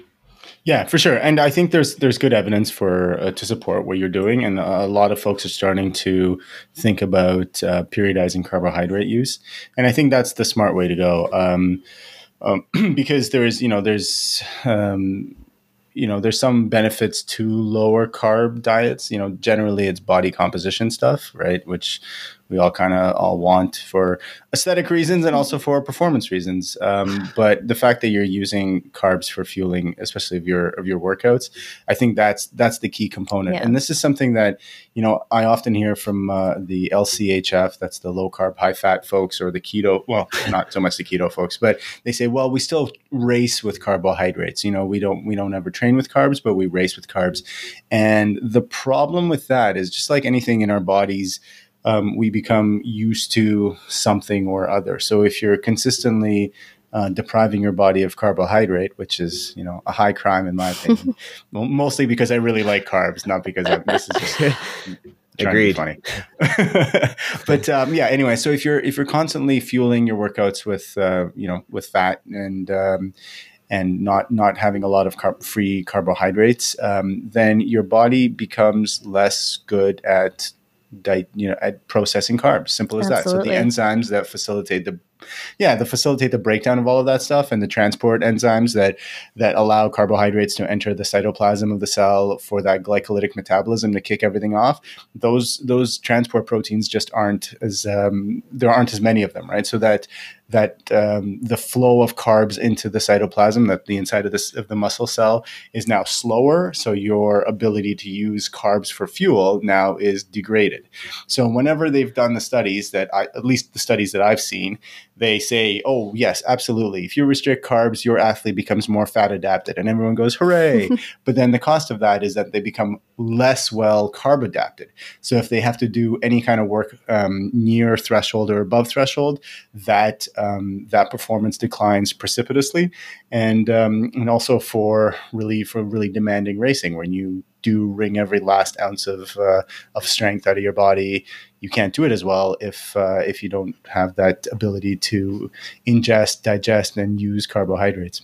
Yeah, for sure. And I think there's there's good evidence for uh, to support what you're doing. And a lot of folks are starting to think about uh, periodizing carbohydrate use. And I think that's the smart way to go, um, um, because there's, you know, there's, um, you know, there's some benefits to lower carb diets. You know, generally it's body composition stuff, right? Which we all kind of all want for aesthetic reasons and also for performance reasons. Um, but the fact that you're using carbs for fueling, especially of your of your workouts, I think that's that's the key component. Yeah. And this is something that, you know, I often hear from uh, the L C H F, that's the low carb, high fat folks, or the keto, well, not so much the keto folks, but they say, well, we still race with carbohydrates. You know, we don't we don't ever train with carbs, but we race with carbs. And the problem with that is, just like anything in our bodies, Um, we become used to something or other. So if you're consistently uh, depriving your body of carbohydrate, which is, you know, a high crime in my opinion, well, mostly because I really like carbs, not because I'm, this is just trying Agreed. to be funny. But um, yeah, anyway, so if you're if you're constantly fueling your workouts with uh, you know with fat and um, and not not having a lot of carb free carbohydrates, um, then your body becomes less good at Di- you know, at processing carbs. Simple as Absolutely. that. So the enzymes that facilitate the, yeah, that facilitate the breakdown of all of that stuff, and the transport enzymes that that allow carbohydrates to enter the cytoplasm of the cell for that glycolytic metabolism to kick everything off. Those those transport proteins just aren't as um, there aren't as many of them, right? So that that um, the flow of carbs into the cytoplasm, that the inside of this of the muscle cell, is now slower. So your ability to use carbs for fuel now is degraded. So whenever they've done the studies that I, at least the studies that I've seen, they say, oh, yes, absolutely. If you restrict carbs, your athlete becomes more fat adapted, and everyone goes, hooray. But then the cost of that is that they become less well carb adapted. So if they have to do any kind of work um, near threshold or above threshold, that um, that performance declines precipitously. And um, and also for really for really demanding racing, when you do wring every last ounce of uh, of strength out of your body, you can't do it as well if uh, if you don't have that ability to ingest, digest, and use carbohydrates.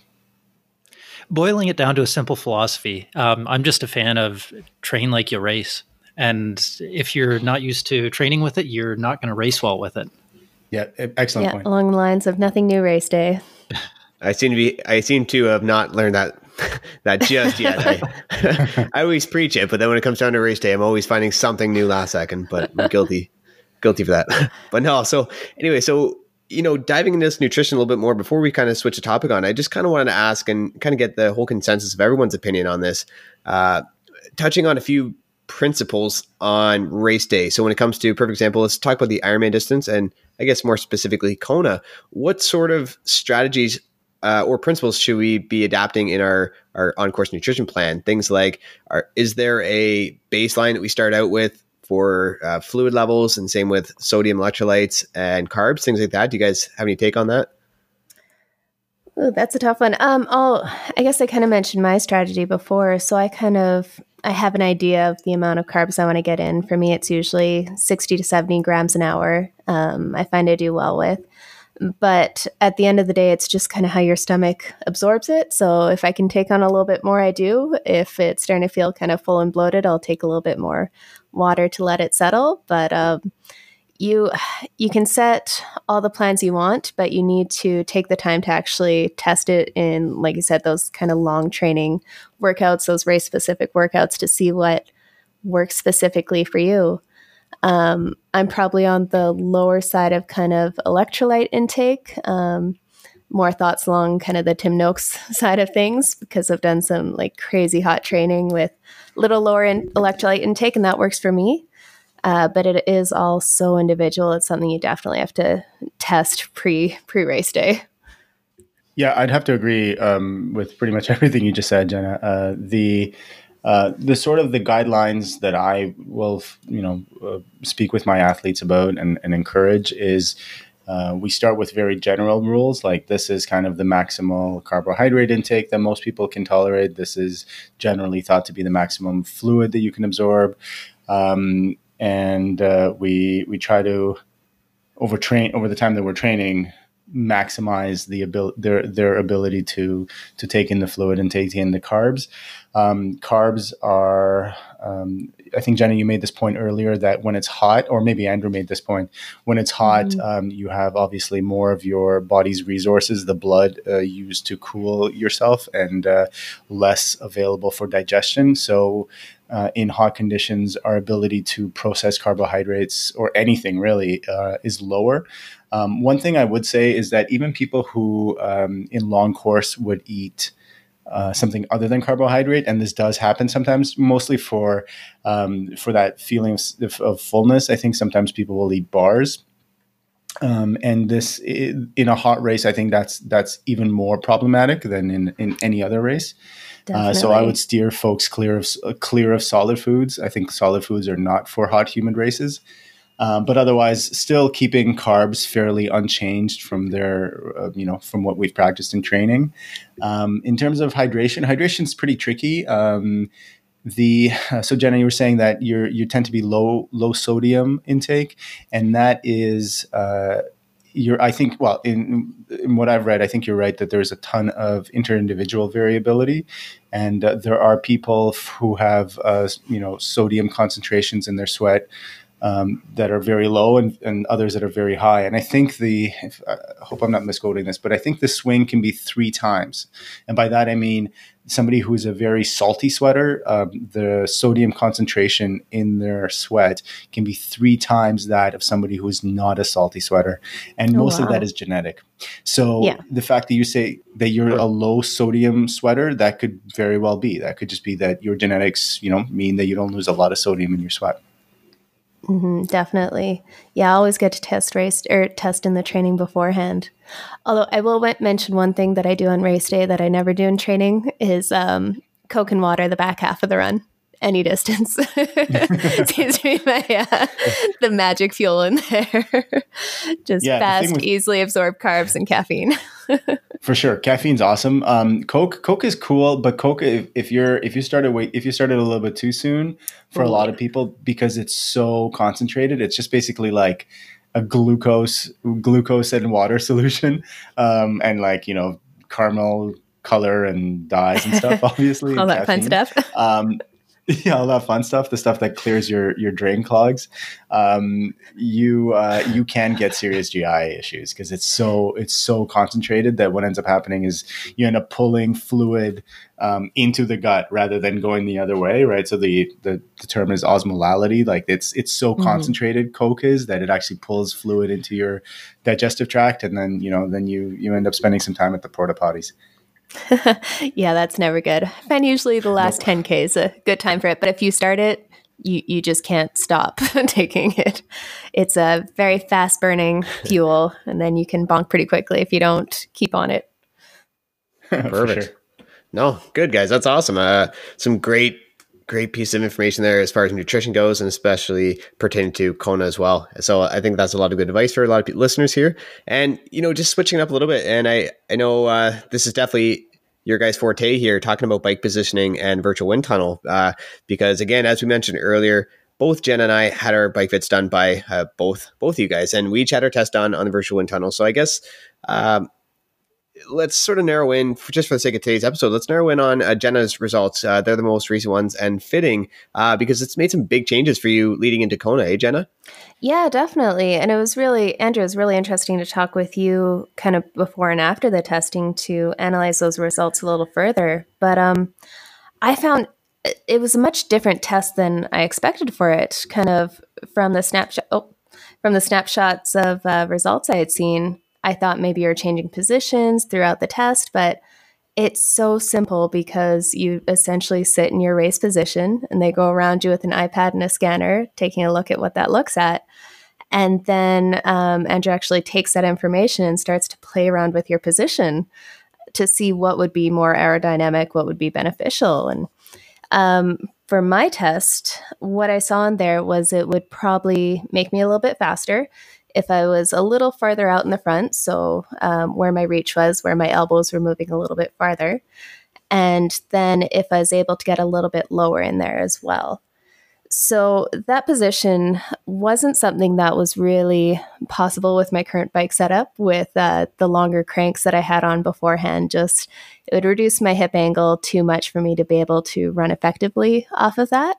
Boiling it down to a simple philosophy, um, I'm just a fan of train like you race. And if you're not used to training with it, you're not going to race well with it. Yeah, excellent yeah, point. Along the lines of nothing new race day. I seem to be. I seem to have not learned that that just yet. I, I always preach it, but then when it comes down to race day, I'm always finding something new last second. But I'm guilty, guilty for that. But no. So anyway, so you know, diving into this nutrition a little bit more before we kind of switch the topic on, I just kind of wanted to ask and kind of get the whole consensus of everyone's opinion on this, uh, touching on a few principles on race day. So when it comes to, perfect example, let's talk about the Ironman distance, and I guess more specifically Kona. What sort of strategies uh, or principles should we be adapting in our, our on-course nutrition plan? Things like, are, is there a baseline that we start out with for uh, fluid levels, and same with sodium, electrolytes, and carbs, things like that? Do you guys have any take on that? Ooh, that's a tough one. Um, I'll, I guess I kind of mentioned my strategy before. So I kind of, I have an idea of the amount of carbs I want to get in. For me, it's usually sixty to seventy grams an hour. Um, I find I do well with. But at the end of the day, it's just kind of how your stomach absorbs it. So if I can take on a little bit more, I do. If it's starting to feel kind of full and bloated, I'll take a little bit more water to let it settle. But um, you you can set all the plans you want, but you need to take the time to actually test it in, like you said, those kind of long training workouts, those race specific workouts, to see what works specifically for you. Um, I'm probably on the lower side of kind of electrolyte intake. Um, more thoughts along kind of the Tim Noakes side of things, because I've done some like crazy hot training with little lower in electrolyte intake, and that works for me. Uh, but it is all so individual. It's something you definitely have to test pre pre race day. Yeah, I'd have to agree um, with pretty much everything you just said, Jenna. Uh, the Uh, the sort of the guidelines that I will, you know, uh, speak with my athletes about and, and encourage is uh, we start with very general rules, like this is kind of the maximal carbohydrate intake that most people can tolerate. This is generally thought to be the maximum fluid that you can absorb. Um, and uh, we we try to overtrain over the time that we're training, maximize the ability their their ability to to take in the fluid and take in the carbs. Um, carbs are, um, I think, Jenna, you made this point earlier that when it's hot, or maybe Andrew made this point, when it's hot, mm-hmm. um, you have obviously more of your body's resources, the blood uh, used to cool yourself, and uh, less available for digestion. So uh, in hot conditions, our ability to process carbohydrates or anything really uh, is lower. Um, one thing I would say is that even people who um, in long course would eat Uh, something other than carbohydrate, and this does happen sometimes, mostly for um, for that feeling of, of fullness. I think sometimes people will eat bars, um, and this in a hot race, I think that's that's even more problematic than in, in any other race. Uh, so I would steer folks clear of clear of solid foods. I think solid foods are not for hot humid races. Um, but otherwise, still keeping carbs fairly unchanged from their, uh, you know, from what we've practiced in training. Um, in terms of hydration, hydration is pretty tricky. Um, the uh, so Jenna, you were saying that you you tend to be low low sodium intake, and that is uh, you're. I think well in, in what I've read, I think you're right that there's a ton of inter-individual variability, and uh, there are people who have uh, you know sodium concentrations in their sweat Um, that are very low, and, and others that are very high. And I think the, if, I hope I'm not misquoting this, but I think the swing can be three times. And by that, I mean, somebody who's a very salty sweater, um, the sodium concentration in their sweat can be three times that of somebody who's not a salty sweater. And Oh, most of wow. that is genetic. So Yeah. the fact that you say that you're a low sodium sweater, that could very well be. That could just be that your genetics, you know, mean that you don't lose a lot of sodium in your sweat. Mm-hmm, definitely. Yeah, I always get to test race or test in the training beforehand. Although I will w- mention one thing that I do on race day that I never do in training is um, Coke and water the back half of the run, any distance. Seems to be my, uh, the magic fuel in there. Just Yeah, the thing fast, with- easily absorbed carbs and caffeine. For sure, caffeine's awesome. Um, Coke, Coke is cool, but Coke, if, if you're if you started wait if you started a little bit too soon for a lot of people because it's so concentrated, it's just basically like a glucose glucose and water solution, um, and like you know caramel color and dyes and stuff. Obviously, All and that fun caffeine. stuff. Um, yeah, all that fun stuff, the stuff that clears your your drain clogs. Um, you uh, you can get serious G I issues because it's so it's so concentrated that what ends up happening is you end up pulling fluid um, into the gut rather than going the other way, right? So the the, the term is osmolality. Like it's it's so Mhm. concentrated, Coke is, that it actually pulls fluid into your digestive tract, and then you know then you you end up spending some time at the porta potties. Yeah, that's never good. I find usually the last Nope. ten K is a good time for it. But if you start it, you, you just can't stop taking it. It's a very fast burning fuel, and then you can bonk pretty quickly if you don't keep on it. For Perfect. sure. No, good guys. That's awesome. Uh, some great great piece of information there as far as nutrition goes, and especially pertaining to Kona as well. So I think that's a lot of good advice for a lot of listeners here. And, you know, just switching up a little bit. And I, I know uh, this is definitely your guys' forte here, talking about bike positioning and virtual wind tunnel. Uh, because again, as we mentioned earlier, both Jen and I had our bike fits done by uh, both both of you guys, and we each had our test done on the virtual wind tunnel. So I guess um, let's sort of narrow in, for, just for the sake of today's episode, let's narrow in on uh, Jenna's results. Uh, they're the most recent ones, and fitting, uh, because it's made some big changes for you leading into Kona, eh, Jenna? Yeah, definitely. And it was really, Andrew, it was really interesting to talk with you kind of before and after the testing to analyze those results a little further. But um, I found it was a much different test than I expected for it. Kind of from the snapshot, oh, from the snapshots of uh, results I had seen, I thought maybe you're changing positions throughout the test, but it's so simple because you essentially sit in your race position and they go around you with an iPad and a scanner, taking a look at what that looks at. And then um, Andrew actually takes that information and starts to play around with your position to see what would be more aerodynamic, what would be beneficial. And Um, for my test, what I saw in there was it would probably make me a little bit faster if I was a little farther out in the front. So um, where my reach was, where my elbows were moving a little bit farther. And then if I was able to get a little bit lower in there as well. So that position wasn't something that was really possible with my current bike setup with uh, the longer cranks that I had on beforehand. Just it would reduce my hip angle too much for me to be able to run effectively off of that.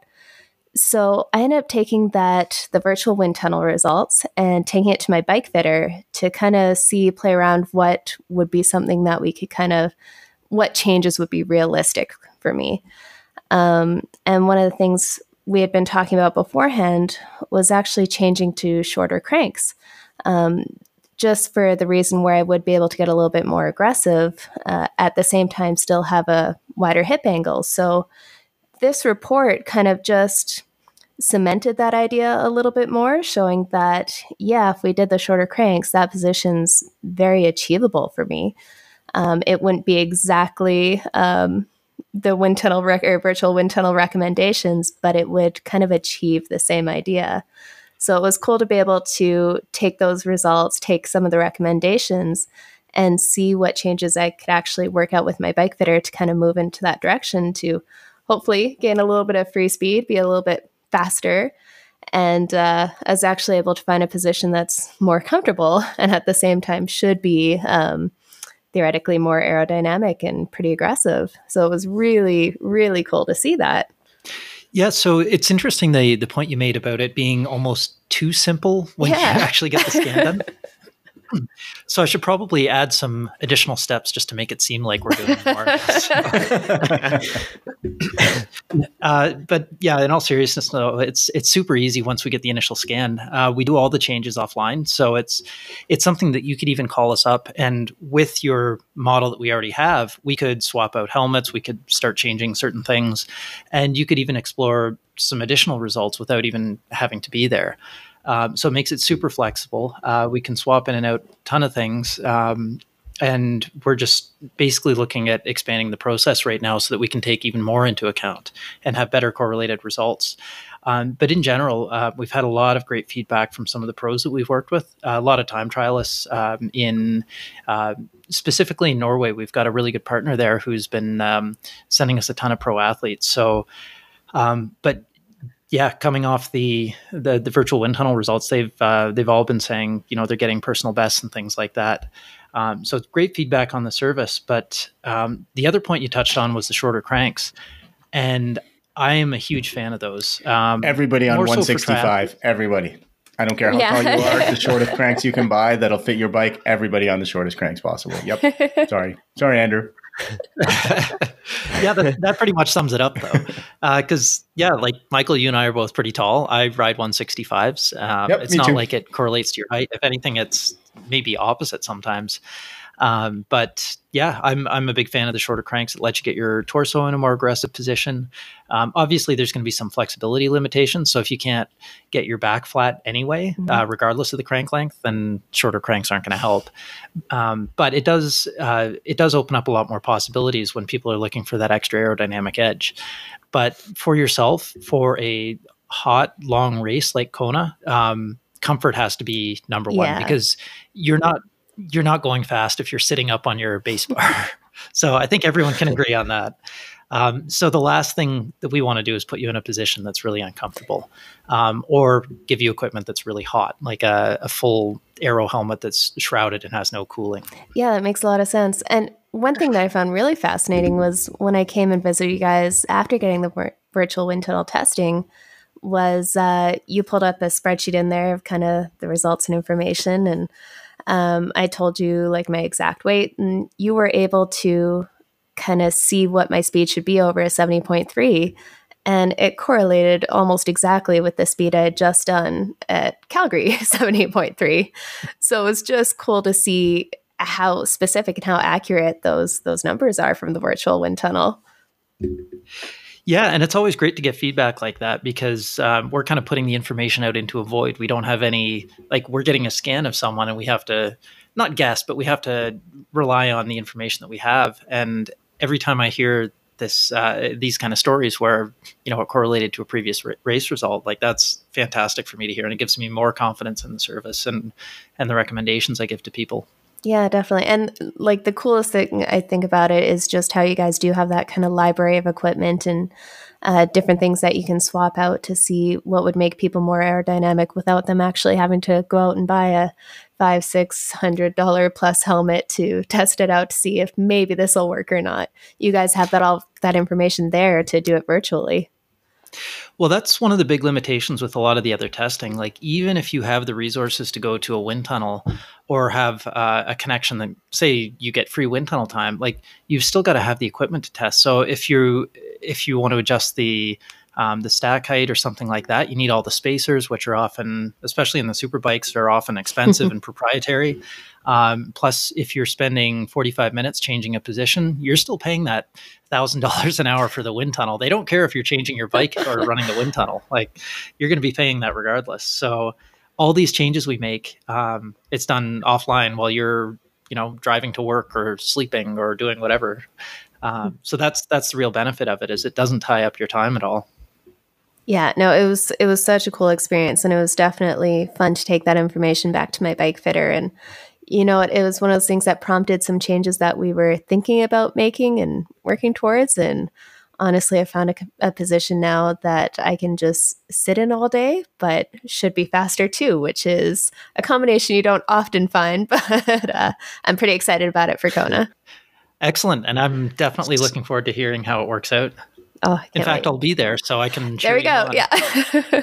So I ended up taking that, the virtual wind tunnel results, and taking it to my bike fitter to kind of see, play around what would be something that we could kind of, what changes would be realistic for me. Um, and one of the things we had been talking about beforehand was actually changing to shorter cranks, um, just for the reason where I would be able to get a little bit more aggressive, uh, at the same time still have a wider hip angle. So this report kind of just cemented that idea a little bit more, showing that, yeah, if we did the shorter cranks, that position's very achievable for me. Um, it wouldn't be exactly um, the wind tunnel rec- or virtual wind tunnel recommendations, but it would kind of achieve the same idea. So it was cool to be able to take those results, take some of the recommendations, and see what changes I could actually work out with my bike fitter to kind of move into that direction to hopefully gain a little bit of free speed, be a little bit faster, and uh, I was actually able to find a position that's more comfortable and at the same time should be um, theoretically more aerodynamic and pretty aggressive. So it was really, really cool to see that. Yeah, so it's interesting the the point you made about it being almost too simple when Yeah. you actually get the scan done. So I should probably add some additional steps just to make it seem like we're doing more. uh, but yeah, in all seriousness, no, it's it's super easy once we get the initial scan. Uh, we do all the changes offline, so it's it's something that you could even call us up, and with your model that we already have, we could swap out helmets, we could start changing certain things, and you could even explore some additional results without even having to be there. Um, so it makes it super flexible. Uh, we can swap in and out a ton of things. Um, and we're just basically looking at expanding the process right now so that we can take even more into account and have better correlated results. Um, but in general, uh, we've had a lot of great feedback from some of the pros that we've worked with, uh, a lot of time trialists um, in uh, specifically in Norway. We've got a really good partner there who's been um, sending us a ton of pro athletes. So, um, but yeah, coming off the, the the virtual wind tunnel results, they've uh, they've all been saying, you know, they're getting personal bests and things like that. Um, so it's great feedback on the service. But um, the other point you touched on was the shorter cranks, and I am a huge fan of those. Um, Everybody on more so for one sixty-five, everybody. I don't care how Yeah. tall you are. The shortest cranks you can buy that'll fit your bike. Everybody on the shortest cranks possible. Yep. Sorry, sorry, Andrew. Yeah, that, that pretty much sums it up, though. Because, uh, yeah, like Michael, you and I are both pretty tall. I ride one sixty-fives. Um, Yep, it's me not too. like it correlates to your height. If anything, it's maybe opposite sometimes. Um, but yeah, I'm I'm a big fan of the shorter cranks that let you get your torso in a more aggressive position. Um, obviously, there's going to be some flexibility limitations. So if you can't get your back flat anyway, mm-hmm. uh, regardless of the crank length, then shorter cranks aren't going to help. Um, but it does uh, it does open up a lot more possibilities when people are looking for that extra aerodynamic edge. But for yourself, for a hot long race like Kona, um, comfort has to be number one yeah. because you're not. You're not going fast if you're sitting up on your base bar. So I think everyone can agree on that. Um, so the last thing that we want to do is put you in a position that's really uncomfortable, um, or give you equipment that's really hot, like a, a full aero helmet that's shrouded and has no cooling. Yeah, that makes a lot of sense. And one thing that I found really fascinating was when I came and visited you guys after getting the vir- virtual wind tunnel testing, was uh, you pulled up a spreadsheet in there of kind of the results and information, and Um, I told you like my exact weight, and you were able to kind of see what my speed should be over a seventy point three. And it correlated almost exactly with the speed I had just done at Calgary, seventy point three. So it was just cool to see how specific and how accurate those those numbers are from the virtual wind tunnel. Yeah, and it's always great to get feedback like that because um, we're kind of putting the information out into a void. We don't have any, like we're getting a scan of someone and we have to, not guess, but we have to rely on the information that we have. And every time I hear this, uh, these kind of stories where, you know, it correlated to a previous r- race result, like that's fantastic for me to hear. And it gives me more confidence in the service and, and the recommendations I give to people. Yeah, definitely. And like the coolest thing I think about it is just how you guys do have that kind of library of equipment and uh, different things that you can swap out to see what would make people more aerodynamic without them actually having to go out and buy a five, six hundred dollar plus helmet to test it out to see if maybe this will work or not. You guys have that all that information there to do it virtually. Well, that's one of the big limitations with a lot of the other testing. Like, even if you have the resources to go to a wind tunnel or have uh, a connection that, say, you get free wind tunnel time, like you've still got to have the equipment to test. So if you if you want to adjust the um, the stack height or something like that, you need all the spacers, which are often, especially in the super bikes, are often expensive and proprietary. Um, plus, if you're spending forty-five minutes changing a position, you're still paying that one thousand dollars an hour for the wind tunnel. They don't care if you're changing your bike or running the wind tunnel. Like, you're going to be paying that regardless. So all these changes we make, um, it's done offline while you're, you know, driving to work or sleeping or doing whatever. Um, so that's that's the real benefit of it, is it doesn't tie up your time at all. Yeah, no, it was it was such a cool experience, and it was definitely fun to take that information back to my bike fitter. And you know, it, it was one of those things that prompted some changes that we were thinking about making and working towards. And honestly, I found a, a position now that I can just sit in all day, but should be faster too, which is a combination you don't often find. But uh, I'm pretty excited about it for Kona. Excellent, and I'm definitely looking forward to hearing how it works out. Oh, in fact, wait. I'll be there, so I can. There we go. On. Yeah.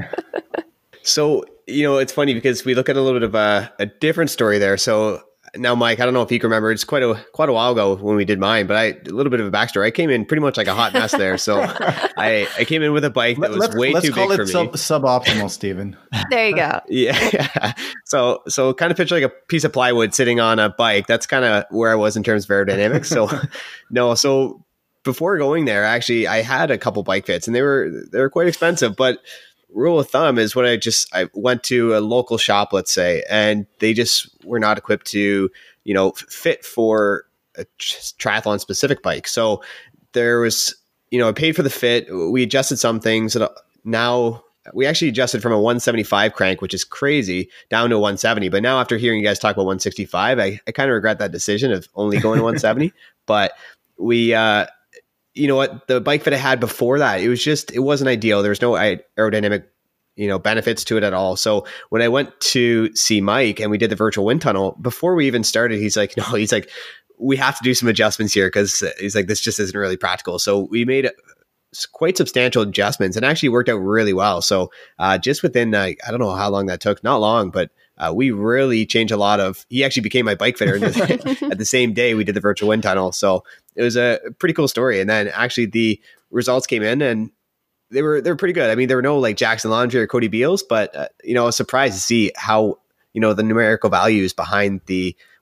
So, you know, it's funny because we look at a little bit of a, a different story there. So now, Mike, I don't know if you can remember, it's quite a quite a while ago when we did mine, but I a little bit of a backstory. I came in pretty much like a hot mess there. So I, I came in with a bike that was let's, way let's too call big it for sub, me. Suboptimal, Stephen. There you go. Yeah. So so kind of picture like a piece of plywood sitting on a bike. That's kind of where I was in terms of aerodynamics. So no, so before going there, actually, I had a couple bike fits, and they were they were quite expensive. But rule of thumb is when I just I went to a local shop, let's say, and they just were not equipped to, you know, fit for a triathlon specific bike. So there was, you know, I paid for the fit. We adjusted some things. And now we actually adjusted from a one seventy-five crank, which is crazy, down to a one seventy. But now after hearing you guys talk about one sixty-five, I, I kind of regret that decision of only going to one seventy. But we, uh, you know what, the bike fit I had before that, it was just, it wasn't ideal. There was no aerodynamic, you know, benefits to it at all. So when I went to see Mike and we did the virtual wind tunnel, before we even started, he's like, no, he's like, we have to do some adjustments here, because he's like, this just isn't really practical. So we made quite substantial adjustments and actually worked out really well. So uh, just within, uh, I don't know how long that took, not long, but uh, we really changed a lot of, he actually became my bike fitter at the same day we did the virtual wind tunnel. So it was a pretty cool story. And then actually the results came in and they were, they were pretty good. I mean, there were no like Jackson Laundry or Cody Beals, but uh, you know, I was surprised to see how, you know, the numerical values behind the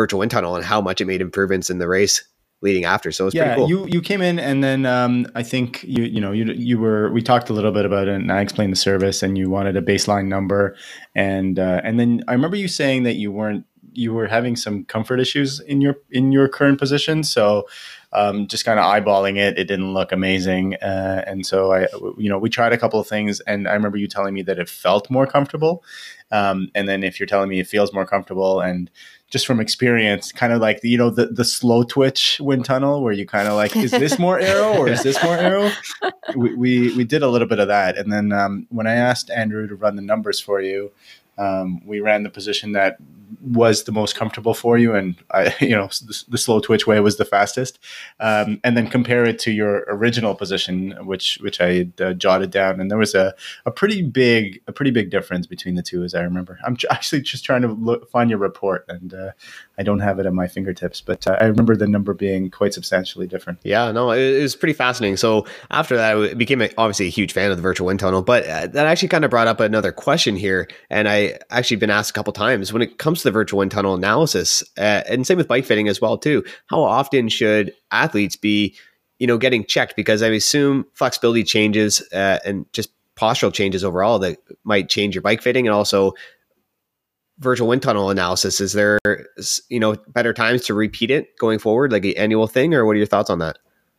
virtual wind tunnel and how much it made improvements in the race leading after. So it's yeah, pretty cool. you you came in and then um, I think you you know you you were we talked a little bit about it and I explained the service and you wanted a baseline number and uh, and then I remember you saying that you weren't you were having some comfort issues in your in your current position. So um, just kind of eyeballing it, it didn't look amazing, uh, and so I you know we tried a couple of things and I remember you telling me that it felt more comfortable, um, and then if you're telling me it feels more comfortable and just from experience, kind of like, you know, the, the slow twitch wind tunnel where you kind of like, is this more aero or is this more aero? We, we, we did a little bit of that. And then um, when I asked Andrew to run the numbers for you, um, we ran the position that was the most comfortable for you. And I, you know, the, the slow twitch way was the fastest. Um, and then compare it to your original position, which, which I had uh, jotted down. And there was a, a pretty big, a pretty big difference between the two, as I remember. I'm ch- actually just trying to look, find your report and uh, I don't have it at my fingertips, but uh, I remember the number being quite substantially different. Yeah, no, it, it was pretty fascinating. So after that, I became a, obviously a huge fan of the virtual wind tunnel, but uh, that actually kind of brought up another question here. And I actually been asked a couple times when it comes to the virtual wind tunnel analysis, uh, and same with bike fitting as well too. How often should athletes be, you know, getting checked? Because I assume flexibility changes uh, and just postural changes overall that might change your bike fitting, and also virtual wind tunnel analysis. Is there, you know, better times to repeat it going forward, like an annual thing, or what are your thoughts on that?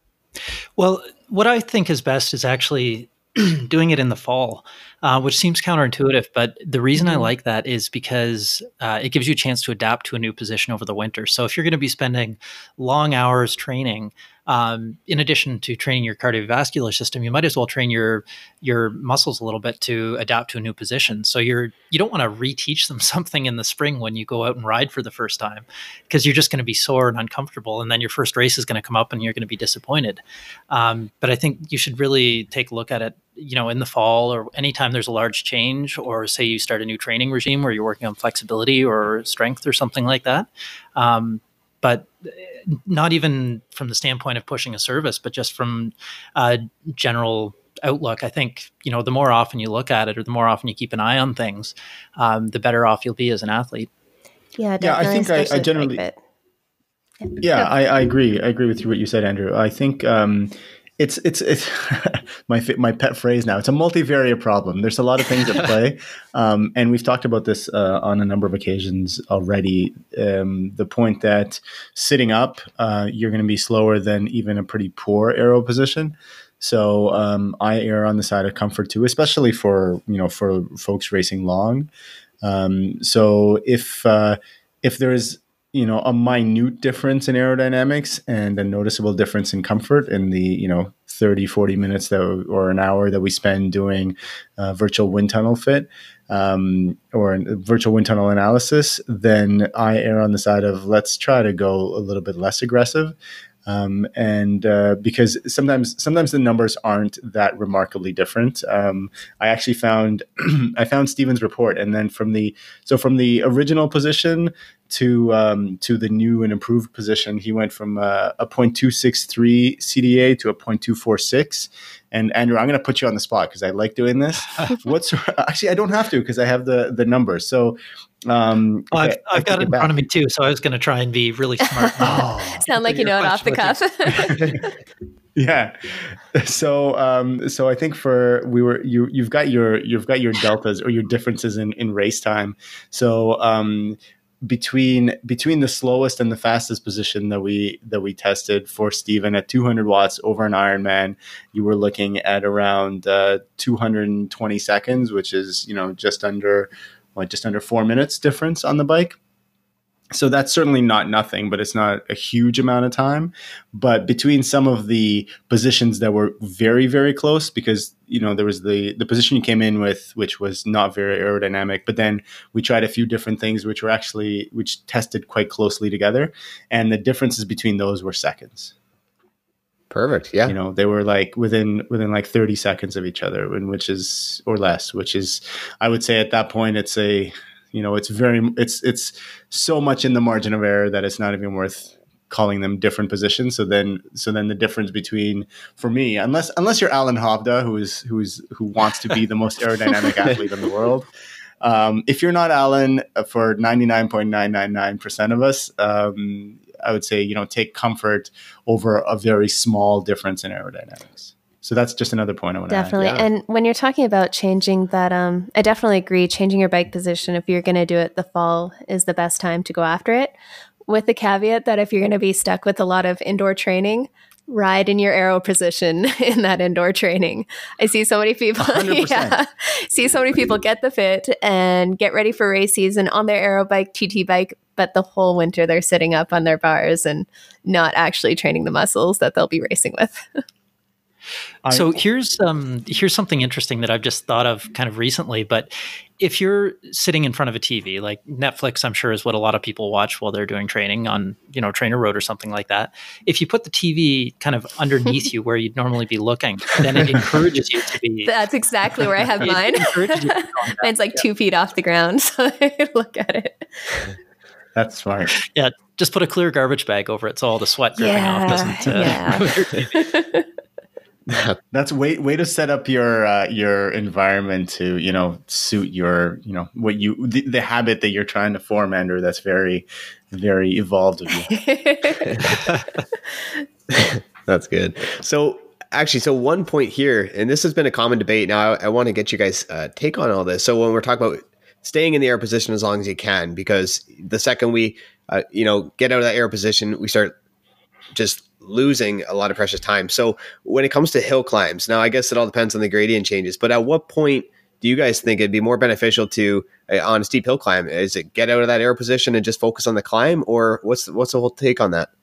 Well, what I think is best is actually doing it in the fall, uh, which seems counterintuitive. But the reason I like that is because uh, it gives you a chance to adapt to a new position over the winter. So if you're going to be spending long hours training, um, in addition to training your cardiovascular system, you might as well train your your muscles a little bit to adapt to a new position. So you're you don't want to reteach them something in the spring when you go out and ride for the first time, because you're just going to be sore and uncomfortable, and then your first race is going to come up and you're going to be disappointed. Um, but I think you should really take a look at it, you know, in the fall or anytime there's a large change, or say you start a new training regime where you're working on flexibility or strength or something like that. Um, but not even from the standpoint of pushing a service, but just from a general outlook. I think, you know, the more often you look at it or the more often you keep an eye on things, um, the better off you'll be as an athlete. Yeah, yeah, I think I, I generally, yeah, yeah. I, I agree. I agree with you what you said, Andrew. I think um, it's it's it's my my pet phrase now. It's a multivariate problem. There's a lot of things at play, um, and we've talked about this uh, on a number of occasions already. Um, the point that sitting up, uh, you're going to be slower than even a pretty poor aero position. So um, I err on the side of comfort too, especially for you know for folks racing long. Um, so if uh, if there is you know a minute difference in aerodynamics and a noticeable difference in comfort in the you know thirty, forty minutes that or an hour that we spend doing uh, virtual wind tunnel fit um, or virtual wind tunnel analysis, then I err on the side of let's try to go a little bit less aggressive. Um, and uh, because sometimes sometimes the numbers aren't that remarkably different. Um, I actually found I found Steven's report, and then from the so from the original position to um, to the new and improved position, he went from uh, a point two six three C D A to a point two four six. And Andrew, I'm going to put you on the spot because I like doing this. What's actually I don't have to because I have the the numbers. So. Um, well, I've, okay, I've got it in back. front of me too, so I was going to try and be really smart. oh, Sound like you know it off the cuff. Yeah. So, um, so I think for we were you you've got your you've got your deltas or your differences in, in race time. So um, between between the slowest and the fastest position that we that we tested for Steven at two hundred watts over an Ironman, you were looking at around uh, two hundred twenty seconds, which is you know just under. Like just under four minutes difference on the bike. So that's certainly not nothing, but it's not a huge amount of time. But between some of the positions that were very, very close, because, you know, there was the, the position you came in with, which was not very aerodynamic, but then we tried a few different things, which were actually, which tested quite closely together. And the differences between those were seconds. Perfect. Yeah. You know, they were like within within like thirty seconds of each other, and which is or less, which is I would say at that point it's a you know, it's very it's it's so much in the margin of error that it's not even worth calling them different positions. So then so then the difference between for me, unless unless you're Alan Hovda, who is who is who wants to be the most aerodynamic athlete in the world. um, if you're not Alan, for ninety-nine point nine nine nine percent of us, um, I would say, you know, take comfort over a very small difference in aerodynamics. So that's just another point I want to add. Definitely. Yeah. And when you're talking about changing that, um, I definitely agree. Changing your bike position, if you're going to do it, the fall is the best time to go after it. With the caveat that if you're going to be stuck with a lot of indoor training, ride in your aero position in that indoor training. I see so many people, yeah, see so many people get the fit and get ready for race season on their aero bike, T T bike, but the whole winter they're sitting up on their bars and not actually training the muscles that they'll be racing with. So here's um, here's something interesting that I've just thought of kind of recently. But if you're sitting in front of a T V, like Netflix, I'm sure is what a lot of people watch while they're doing training on, you know, Trainer Road or something like that. If you put the T V kind of underneath you where you'd normally be looking, then it encourages you to be. That's exactly where I have mine. Mine's like yeah. two feet off the ground, so I look at it. That's smart. Yeah, just put a clear garbage bag over it so all the sweat dripping yeah, off doesn't uh, yeah. move your T V. That's way way to set up your uh, your environment to, you know, suit your, you know, what you the, the habit that you're trying to form, Andrew. That's very very evolved of you. That's good. So actually, so one point here, and this has been a common debate. Now I, I want to get you guys uh, take on all this. So when we're talking about staying in the air position as long as you can, because the second we uh, you know get out of that air position, we start just losing a lot of precious time. So when it comes to hill climbs, now I guess it all depends on the gradient changes, but at what point do you guys think it'd be more beneficial to uh, on a steep hill climb? Is it get out of that air position and just focus on the climb, or what's what's the whole take on that?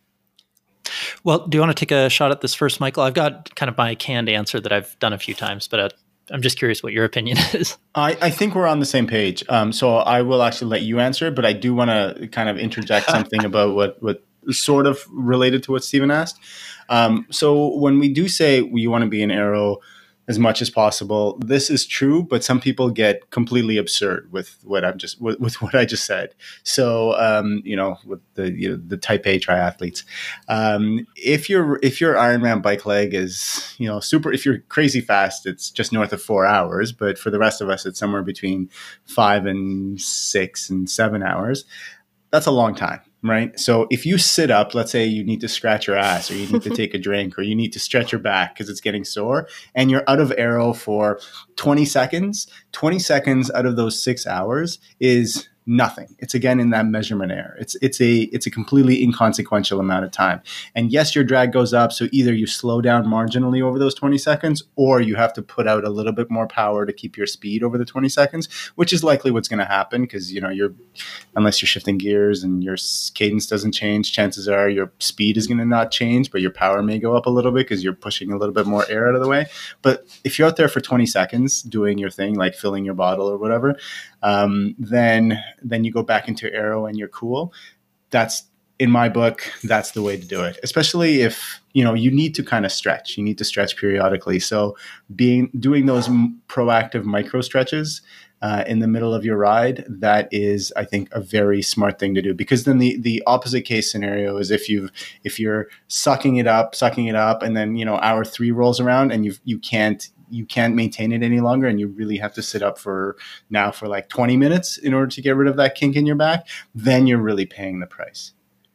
Well, do you want to take a shot at this first, Michael? I've got kind of my canned answer that I've done a few times, but uh, I'm just curious what your opinion is. I, I think we're on the same page. Um, so I will actually let you answer, but I do want to kind of interject something about what what sort of related to what Stephen asked. Um, so when we do say we want to be in aero as much as possible, this is true, but some people get completely absurd with what I'm just with, with what I just said. So um, you know, with the you know, the type A triathletes, um, if your if your Ironman bike leg is, you know, super, if you're crazy fast, it's just north of four hours. But for the rest of us, it's somewhere between five and six and seven hours. That's a long time. Right. So if you sit up, let's say you need to scratch your ass or you need to take a drink or you need to stretch your back because it's getting sore and you're out of aero for twenty seconds, twenty seconds out of those six hours is nothing. It's again in that measurement error. It's it's a it's a completely inconsequential amount of time. And yes, your drag goes up. So either you slow down marginally over those twenty seconds, or you have to put out a little bit more power to keep your speed over the twenty seconds, which is likely what's going to happen because, you know, you're unless you're shifting gears and your cadence doesn't change, chances are your speed is going to not change, but your power may go up a little bit because you're pushing a little bit more air out of the way. But if you're out there for twenty seconds doing your thing, like filling your bottle or whatever, um, then then you go back into aero and you're cool. That's, in my book, that's the way to do it. Especially if, you know, you need to kind of stretch. You need to stretch periodically. So being doing those m- proactive micro stretches uh, in the middle of your ride, that is, I think, a very smart thing to do. Because then the the opposite case scenario is if you've if you're sucking it up, sucking it up, and then, you know, hour three rolls around and you you can't you can't maintain it any longer and you really have to sit up for now for like twenty minutes in order to get rid of that kink in your back, then you're really paying the price.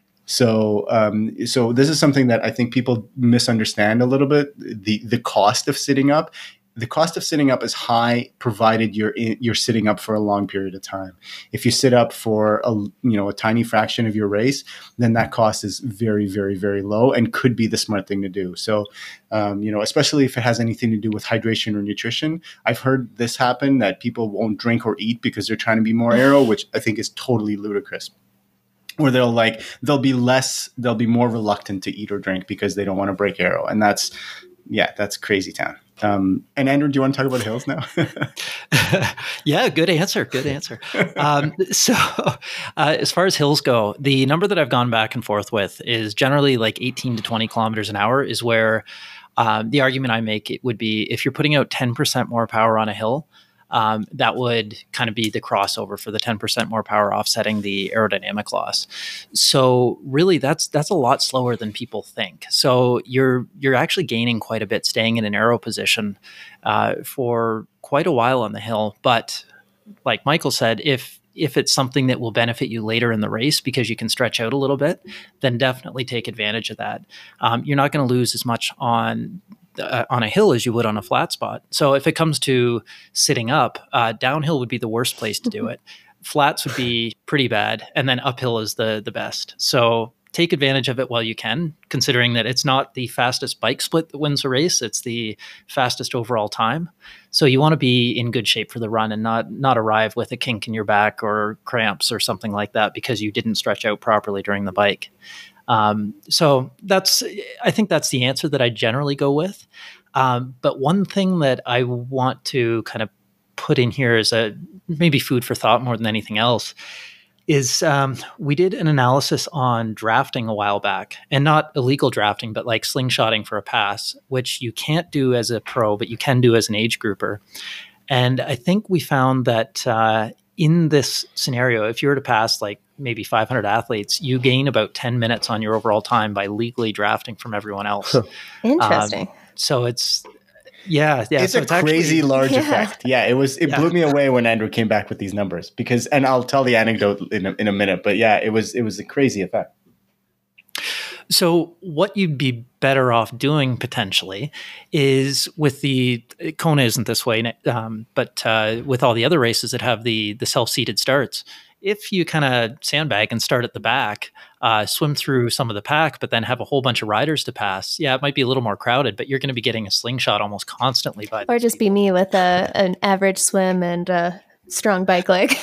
So, um, so this is something that I think people misunderstand a little bit. The the cost of sitting up, the cost of sitting up is high, provided you're in, you're sitting up for a long period of time. If you sit up for a you know a tiny fraction of your race, then that cost is very, very, very low and could be the smart thing to do. So, um, you know, especially if it has anything to do with hydration or nutrition. I've heard this happen, that people won't drink or eat because they're trying to be more aero, which I think is totally ludicrous. Or they'll like they'll be less they'll be more reluctant to eat or drink because they don't want to break aero, and that's yeah that's crazy town. Um, and Andrew, do you want to talk about hills now? Yeah, good answer. Good answer. Um, so uh, as far as hills go, the number that I've gone back and forth with is generally like eighteen to twenty kilometers an hour is where um, the argument I make it would be if you're putting out ten percent more power on a hill, Um, that would kind of be the crossover for the ten percent more power offsetting the aerodynamic loss. So really that's, that's a lot slower than people think. So you're, you're actually gaining quite a bit staying in an aero position, uh, for quite a while on the hill. But like Michael said, if if it's something that will benefit you later in the race because you can stretch out a little bit, then definitely take advantage of that. Um, you're not going to lose as much on uh, on a hill as you would on a flat spot. So if it comes to sitting up, uh, downhill would be the worst place to do it. Flats would be pretty bad, and then uphill is the the best. So take advantage of it while you can, considering that it's not the fastest bike split that wins a race, it's the fastest overall time. So you want to be in good shape for the run and not not arrive with a kink in your back or cramps or something like that because you didn't stretch out properly during the bike. Um, so that's, I think that's the answer that I generally go with. Um, but one thing that I want to kind of put in here is a maybe food for thought more than anything else is um, we did an analysis on drafting a while back, and not illegal drafting, but like slingshotting for a pass, which you can't do as a pro, but you can do as an age grouper. And I think we found that uh, in this scenario, if you were to pass like maybe five hundred athletes, you gain about ten minutes on your overall time by legally drafting from everyone else. Interesting. Um, so it's, Yeah, yeah. It's so a it's crazy actually, large yeah. effect. Yeah, it was. It Yeah. blew me away when Andrew came back with these numbers because, and I'll tell the anecdote in a, in a minute. But yeah, it was it was a crazy effect. So what you'd be better off doing potentially is with the Kona isn't this way, um, but uh, with all the other races that have the the self-seated starts, if you kind of sandbag and start at the back, uh, swim through some of the pack, but then have a whole bunch of riders to pass, yeah, it might be a little more crowded, but you're going to be getting a slingshot almost constantly by Or these just be people. me with a an average swim and a strong bike leg.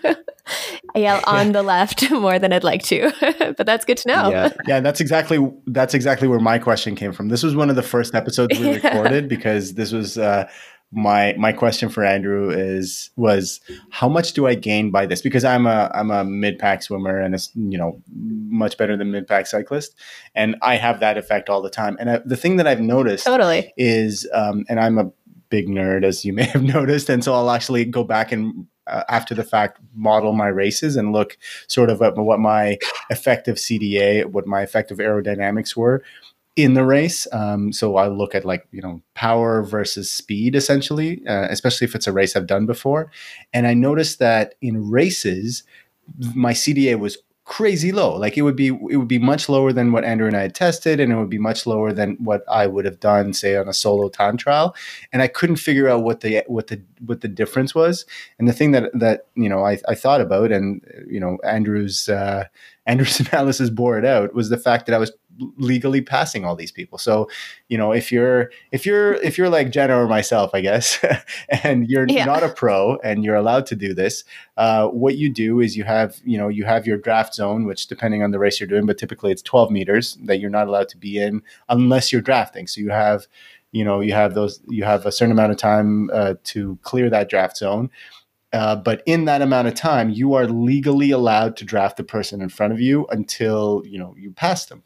I yell on the left more than I'd like to, but that's good to know. Yeah. Yeah, that's exactly that's exactly where my question came from. This was one of the first episodes we Yeah. recorded because this was uh, my my question for Andrew is was how much do I gain by this? Because I'm a I'm a mid pack swimmer and it's you know much better than mid pack cyclist, and I have that effect all the time. And I, the thing that I've noticed Totally. is, um, and I'm a big nerd, as you may have noticed, and so I'll actually go back and uh, after the fact model my races and look sort of at what my effective C D A, what my effective aerodynamics were in the race. Um, so I look at like, you know, power versus speed essentially, uh, especially if it's a race I've done before. And I noticed that in races, my C D A was crazy low. Like it would be, it would be much lower than what Andrew and I had tested. And it would be much lower than what I would have done, say, on a solo time trial. And I couldn't figure out what the, what the, what the difference was. And the thing that, that, you know, I, I thought about, and, you know, Andrew's, uh, Andrew's analysis bore it out, was the fact that I was legally passing all these people. So, you know, if you're if you're if you're like Jenna or myself, I guess, and you're Yeah. not a pro and you're allowed to do this, uh, what you do is you have, you know, you have your draft zone, which depending on the race you're doing, but typically it's twelve meters that you're not allowed to be in unless you're drafting. So you have, you know, you have those, you have a certain amount of time uh, to clear that draft zone. Uh, but in that amount of time, you are legally allowed to draft the person in front of you until, you know, you pass them.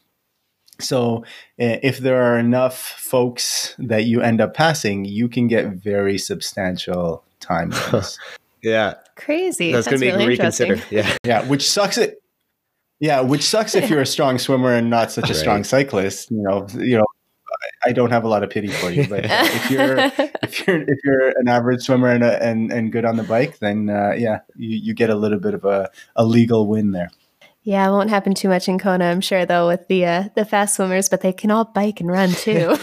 So uh, if there are enough folks that you end up passing, you can get very substantial time wins. Yeah. Crazy. That's, That's, going to make really me reconsider. interesting. Yeah. Yeah, which sucks. It, yeah, which sucks if you're a strong swimmer and not such a Right. strong cyclist. You know, you know, I don't have a lot of pity for you, but uh, if you're if you're if you're an average swimmer and a, and, and good on the bike, then uh, yeah, you, you get a little bit of a, a legal win there. Yeah, it won't happen too much in Kona, I'm sure, though, with the uh, the fast swimmers, but they can all bike and run too.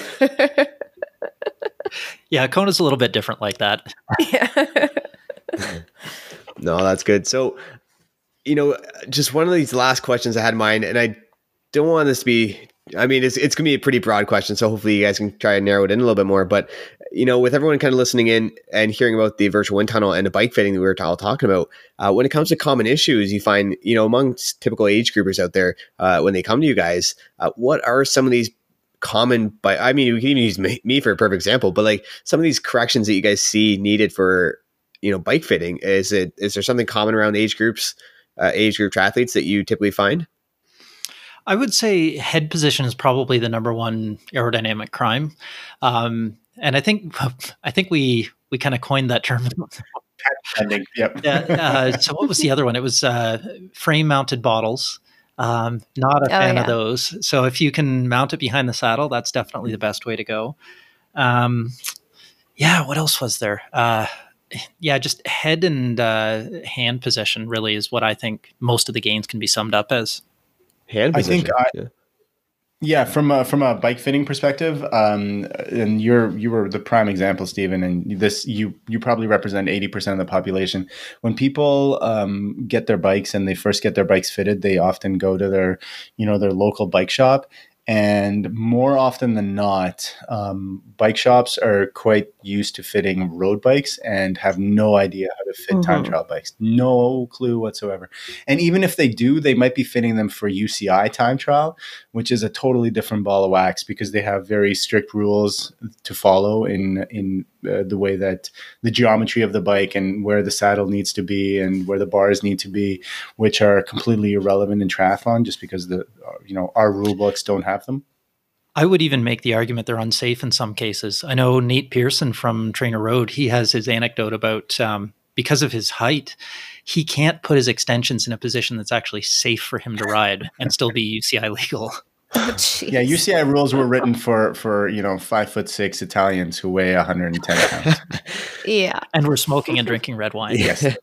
Yeah, Kona's a little bit different like that. Yeah. No, that's good. So, you know, just one of these last questions I had in mind, and I don't want this to be, I mean, it's, it's going to be a pretty broad question. So hopefully you guys can try and narrow it in a little bit more. But, you know, with everyone kind of listening in and hearing about the virtual wind tunnel and the bike fitting that we were all talking about, uh, when it comes to common issues, you find, you know, amongst typical age groupers out there, uh, when they come to you guys, uh, what are some of these common, but I mean, we can even use me, me for a perfect example, but like some of these corrections that you guys see needed for, you know, bike fitting, is it, is there something common around age groups, uh, age group triathletes that you typically find? I would say head position is probably the number one aerodynamic crime. Um, and I think, I think we, we kind of coined that term. Ending. Yep. Yeah. Uh, so what was the other one? It was uh, frame mounted bottles. Um, not a Oh, fan yeah. of those. So if you can mount it behind the saddle, that's definitely the best way to go. Um, yeah. What else was there? Uh, yeah, just head and uh, hand position really is what I think most of the gains can be summed up as. Hand position. I think I, yeah. Yeah, from a, from a bike fitting perspective, um, and you're you were the prime example, Stephen. And this you you probably represent eighty percent of the population. When people um, get their bikes and they first get their bikes fitted, they often go to their you know their local bike shop. And more often than not, um, bike shops are quite used to fitting road bikes and have no idea how to fit mm-hmm. time trial bikes. No clue whatsoever. And even if they do, they might be fitting them for U C I time trial, which is a totally different ball of wax because they have very strict rules to follow in in uh, the way that the geometry of the bike and where the saddle needs to be and where the bars need to be, which are completely irrelevant in triathlon just because the you know our rule books don't have them. I would even make the argument they're unsafe in some cases. I know Nate Pearson from Trainer Road, he has his anecdote about um, because of his height, he can't put his extensions in a position that's actually safe for him to ride and still be U C I legal. Oh, yeah, U C I rules were written for for you know five foot six Italians who weigh one hundred ten pounds. Yeah, and we're smoking and drinking red wine. Yes, of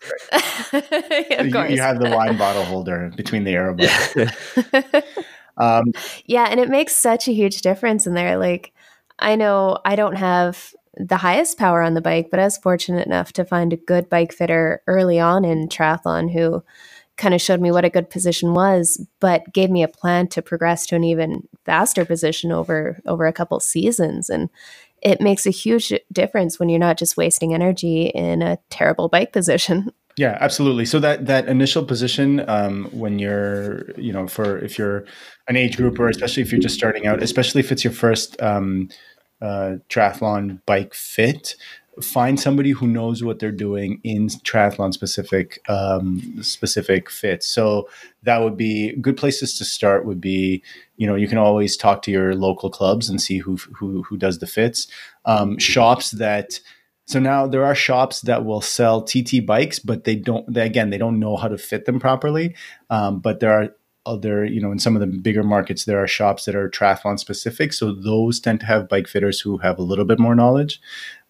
course. You, you have the wine bottle holder between the arrow buttons. Um, yeah, and it makes such a huge difference in there. Like, I know I don't have the highest power on the bike, but I was fortunate enough to find a good bike fitter early on in triathlon who kind of showed me what a good position was, but gave me a plan to progress to an even faster position over over a couple seasons. And it makes a huge difference when you're not just wasting energy in a terrible bike position. Yeah, absolutely. So that that initial position, um, when you're, you know, for if you're an age group or especially if you're just starting out, especially if it's your first um, uh, triathlon bike fit, find somebody who knows what they're doing in triathlon specific um, specific fits. So that would be good places to start. Would be, you know, you can always talk to your local clubs and see who who who does the fits. Um, shops that. So now there are shops that will sell T T bikes, but they don't. They, again, they don't know how to fit them properly. Um, but there are other, you know, in some of the bigger markets, there are shops that are triathlon specific. So those tend to have bike fitters who have a little bit more knowledge.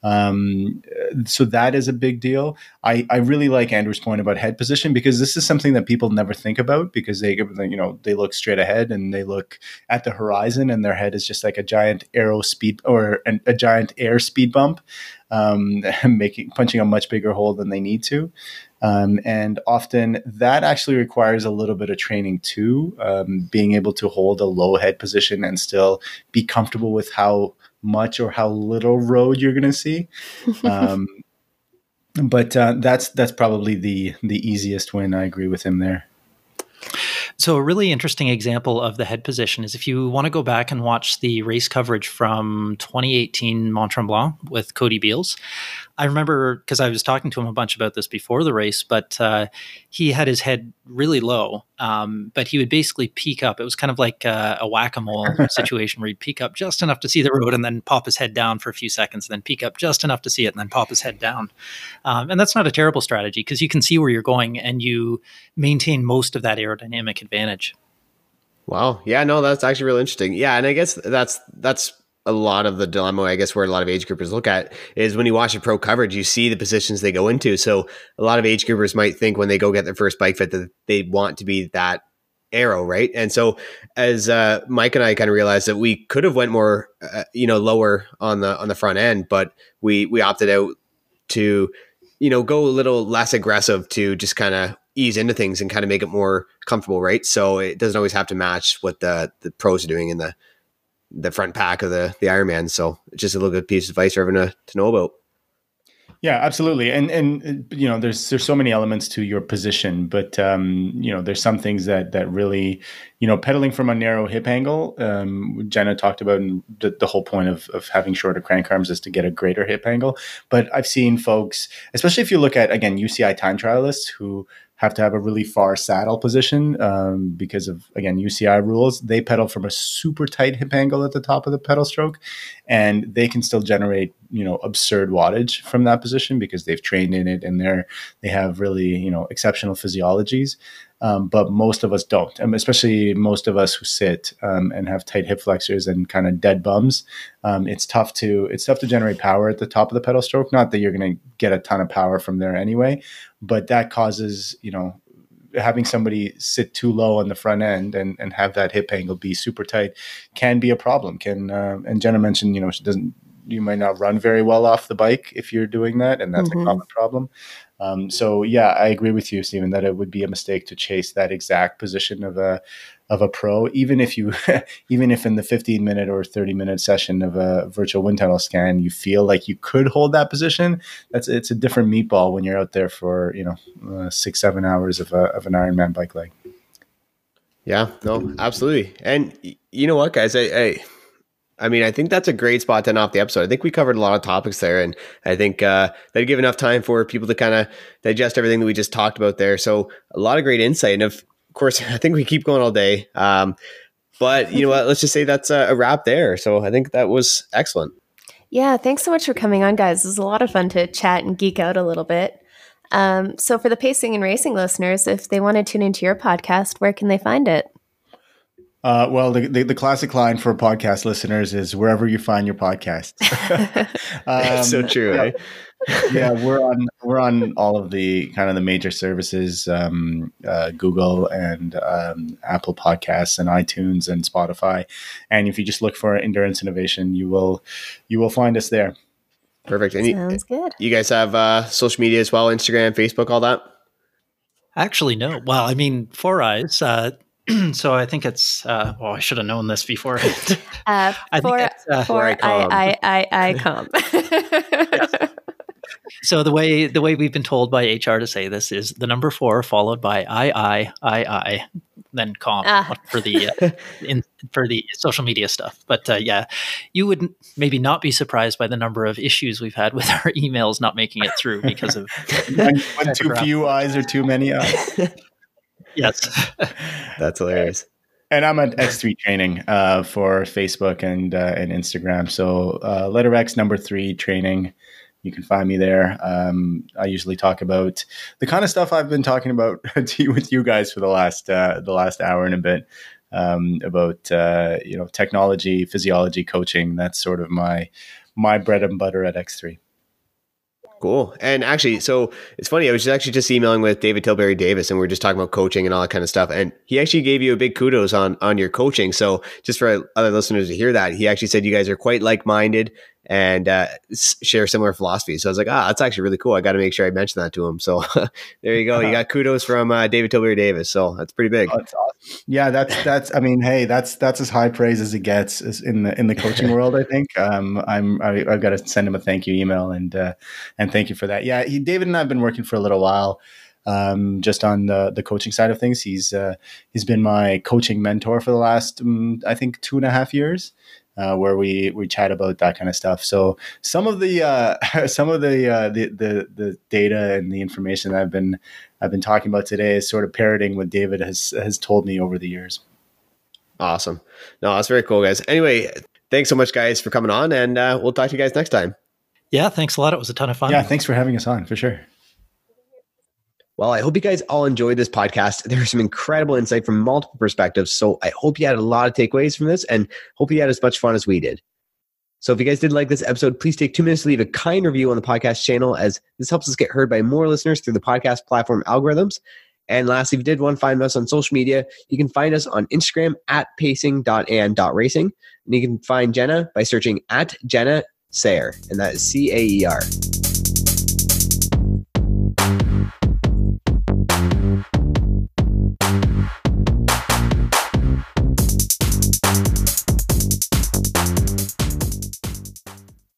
Um, so that is a big deal. I, I really like Andrew's point about head position because this is something that people never think about because they, you know, they look straight ahead and they look at the horizon and their head is just like a giant aero speed or an, a giant air speed bump, um, making punching a much bigger hole than they need to. Um, and often that actually requires a little bit of training too, um, being able to hold a low head position and still be comfortable with how much or how little road you're going to see. Um, but uh, that's that's probably the the easiest win. I agree with him there. So a really interesting example of the head position is if you want to go back and watch the race coverage from twenty eighteen Mont Tremblant with Cody Beals. I remember because I was talking to him a bunch about this before the race, but uh, he had his head really low, um, but he would basically peak up. It was kind of like a, a whack-a-mole situation where he'd peak up just enough to see the road and then pop his head down for a few seconds, and then peak up just enough to see it and then pop his head down. Um, and that's not a terrible strategy because you can see where you're going and you maintain most of that aerodynamic advantage. Wow. Yeah, no, that's actually really interesting. Yeah, and I guess that's that's a lot of the dilemma, I guess, where a lot of age groupers look at is when you watch a pro coverage, you see the positions they go into. So a lot of age groupers might think when they go get their first bike fit that they want to be that aero, right? And so as uh, Mike and I kind of realized that we could have went more, uh, you know, lower on the on the front end, but we we opted out to, you know, go a little less aggressive to just kind of ease into things and kind of make it more comfortable, right? So it doesn't always have to match what the the pros are doing in the the front pack of the the Ironman. So it's just a little good piece of advice for everyone to, to know about. Yeah, absolutely. And, and, you know, there's, there's so many elements to your position, but, um, you know, there's some things that, that really, you know, pedaling from a narrow hip angle, um, Jenna talked about the, the whole point of, of having shorter crank arms is to get a greater hip angle. But I've seen folks, especially if you look at, again, U C I time trialists who have to have a really far saddle position um, because of, again, U C I rules. They pedal from a super tight hip angle at the top of the pedal stroke, and they can still generate you know, absurd wattage from that position because they've trained in it and they're, they have really, you know, exceptional physiologies. Um, but most of us don't, um, especially most of us who sit um, and have tight hip flexors and kind of dead bums. Um, it's tough to it's tough to generate power at the top of the pedal stroke. Not that you're going to get a ton of power from there anyway, but that causes, you know, having somebody sit too low on the front end and, and have that hip angle be super tight can be a problem. Can uh, and Jenna mentioned, you know, she doesn't. You might not run very well off the bike if you're doing that, and that's mm-hmm. a common problem. Um, so yeah, I agree with you, Stephen, that it would be a mistake to chase that exact position of a of a pro, even if you, even if in the fifteen minute or thirty minute session of a virtual wind tunnel scan, you feel like you could hold that position. That's it's a different meatball when you're out there for you know uh, six seven hours of a, of an Ironman bike leg. Yeah, no, absolutely, and you know what, guys, I. I I mean, I think that's a great spot to end off the episode. I think we covered a lot of topics there, and I think uh, that'd give enough time for people to kind of digest everything that we just talked about there. So a lot of great insight. And of course, I think we keep going all day. Um, but you know what? Let's just say that's a, a wrap there. So I think that was excellent. Yeah, thanks so much for coming on, guys. It was a lot of fun to chat and geek out a little bit. Um, so for the Pacing and Racing listeners, if they want to tune into your podcast, where can they find it? Uh, well, the, the the classic line for podcast listeners is wherever you find your podcast. um, so true, yeah, eh? yeah, we're on we're on all of the kind of the major services, um, uh, Google and um, Apple Podcasts and iTunes and Spotify. And if you just look for Endurance Innovation, you will you will find us there. Perfect. And Sounds you, good. You guys have uh, social media as well, Instagram, Facebook, all that? Actually, no. Well, I mean, Four Eyes. Uh, so I think it's. Uh, oh, I should have known this before. uh, I for, think it's uh, for I I I I com. Yes. So the way the way we've been told by H R to say this is the number four followed by I I I I then com ah. for the uh, in for the social media stuff. But uh, yeah, you would maybe not be surprised by the number of issues we've had with our emails not making it through because of one, one too few eyes or too many eyes. Yes, that's hilarious. And I'm at X three Training uh, for Facebook and uh, and Instagram. So uh, letter X number three training. You can find me there. Um, I usually talk about the kind of stuff I've been talking about to you, with you guys for the last uh, the last hour and a bit um, about uh, you know technology, physiology, coaching. That's sort of my my bread and butter at X three. Cool. And actually, so it's funny. I was just actually just emailing with David Tilbury Davis, and we are just talking about coaching and all that kind of stuff. And he actually gave you a big kudos on on your coaching. So just for other listeners to hear that, he actually said you guys are quite like-minded and uh, share similar philosophies. So I was like, ah, that's actually really cool. I got to make sure I mention that to him. So there you go. You got kudos from uh, David Tilbury Davis. So that's pretty big. Oh, that's awesome. Yeah, that's that's. I mean, hey, that's that's as high praise as it gets in the in the coaching world. I think um, I'm I, I've got to send him a thank you email and uh, and thank you for that. Yeah, he, David and I have been working for a little while. Um, just on the, the coaching side of things, he's uh, he's been my coaching mentor for the last um, I think two and a half years. Uh, where we, we chat about that kind of stuff. So some of the uh, some of the, uh, the the the data and the information that I've been I've been talking about today is sort of parroting what David has has told me over the years. Awesome. No, that's very cool, guys. Anyway, thanks so much, guys, for coming on, and uh, we'll talk to you guys next time. Yeah, thanks a lot. It was a ton of fun. Yeah, thanks for having us on, for sure. Well, I hope you guys all enjoyed this podcast. There's some incredible insight from multiple perspectives. So I hope you had a lot of takeaways from this and hope you had as much fun as we did. So if you guys did like this episode, please take two minutes to leave a kind review on the podcast channel, as this helps us get heard by more listeners through the podcast platform algorithms. And lastly, if you did want to find us on social media, you can find us on Instagram at pacing dot and dot racing. And you can find Jenna by searching at Jenna Sayer, and that is C A E R.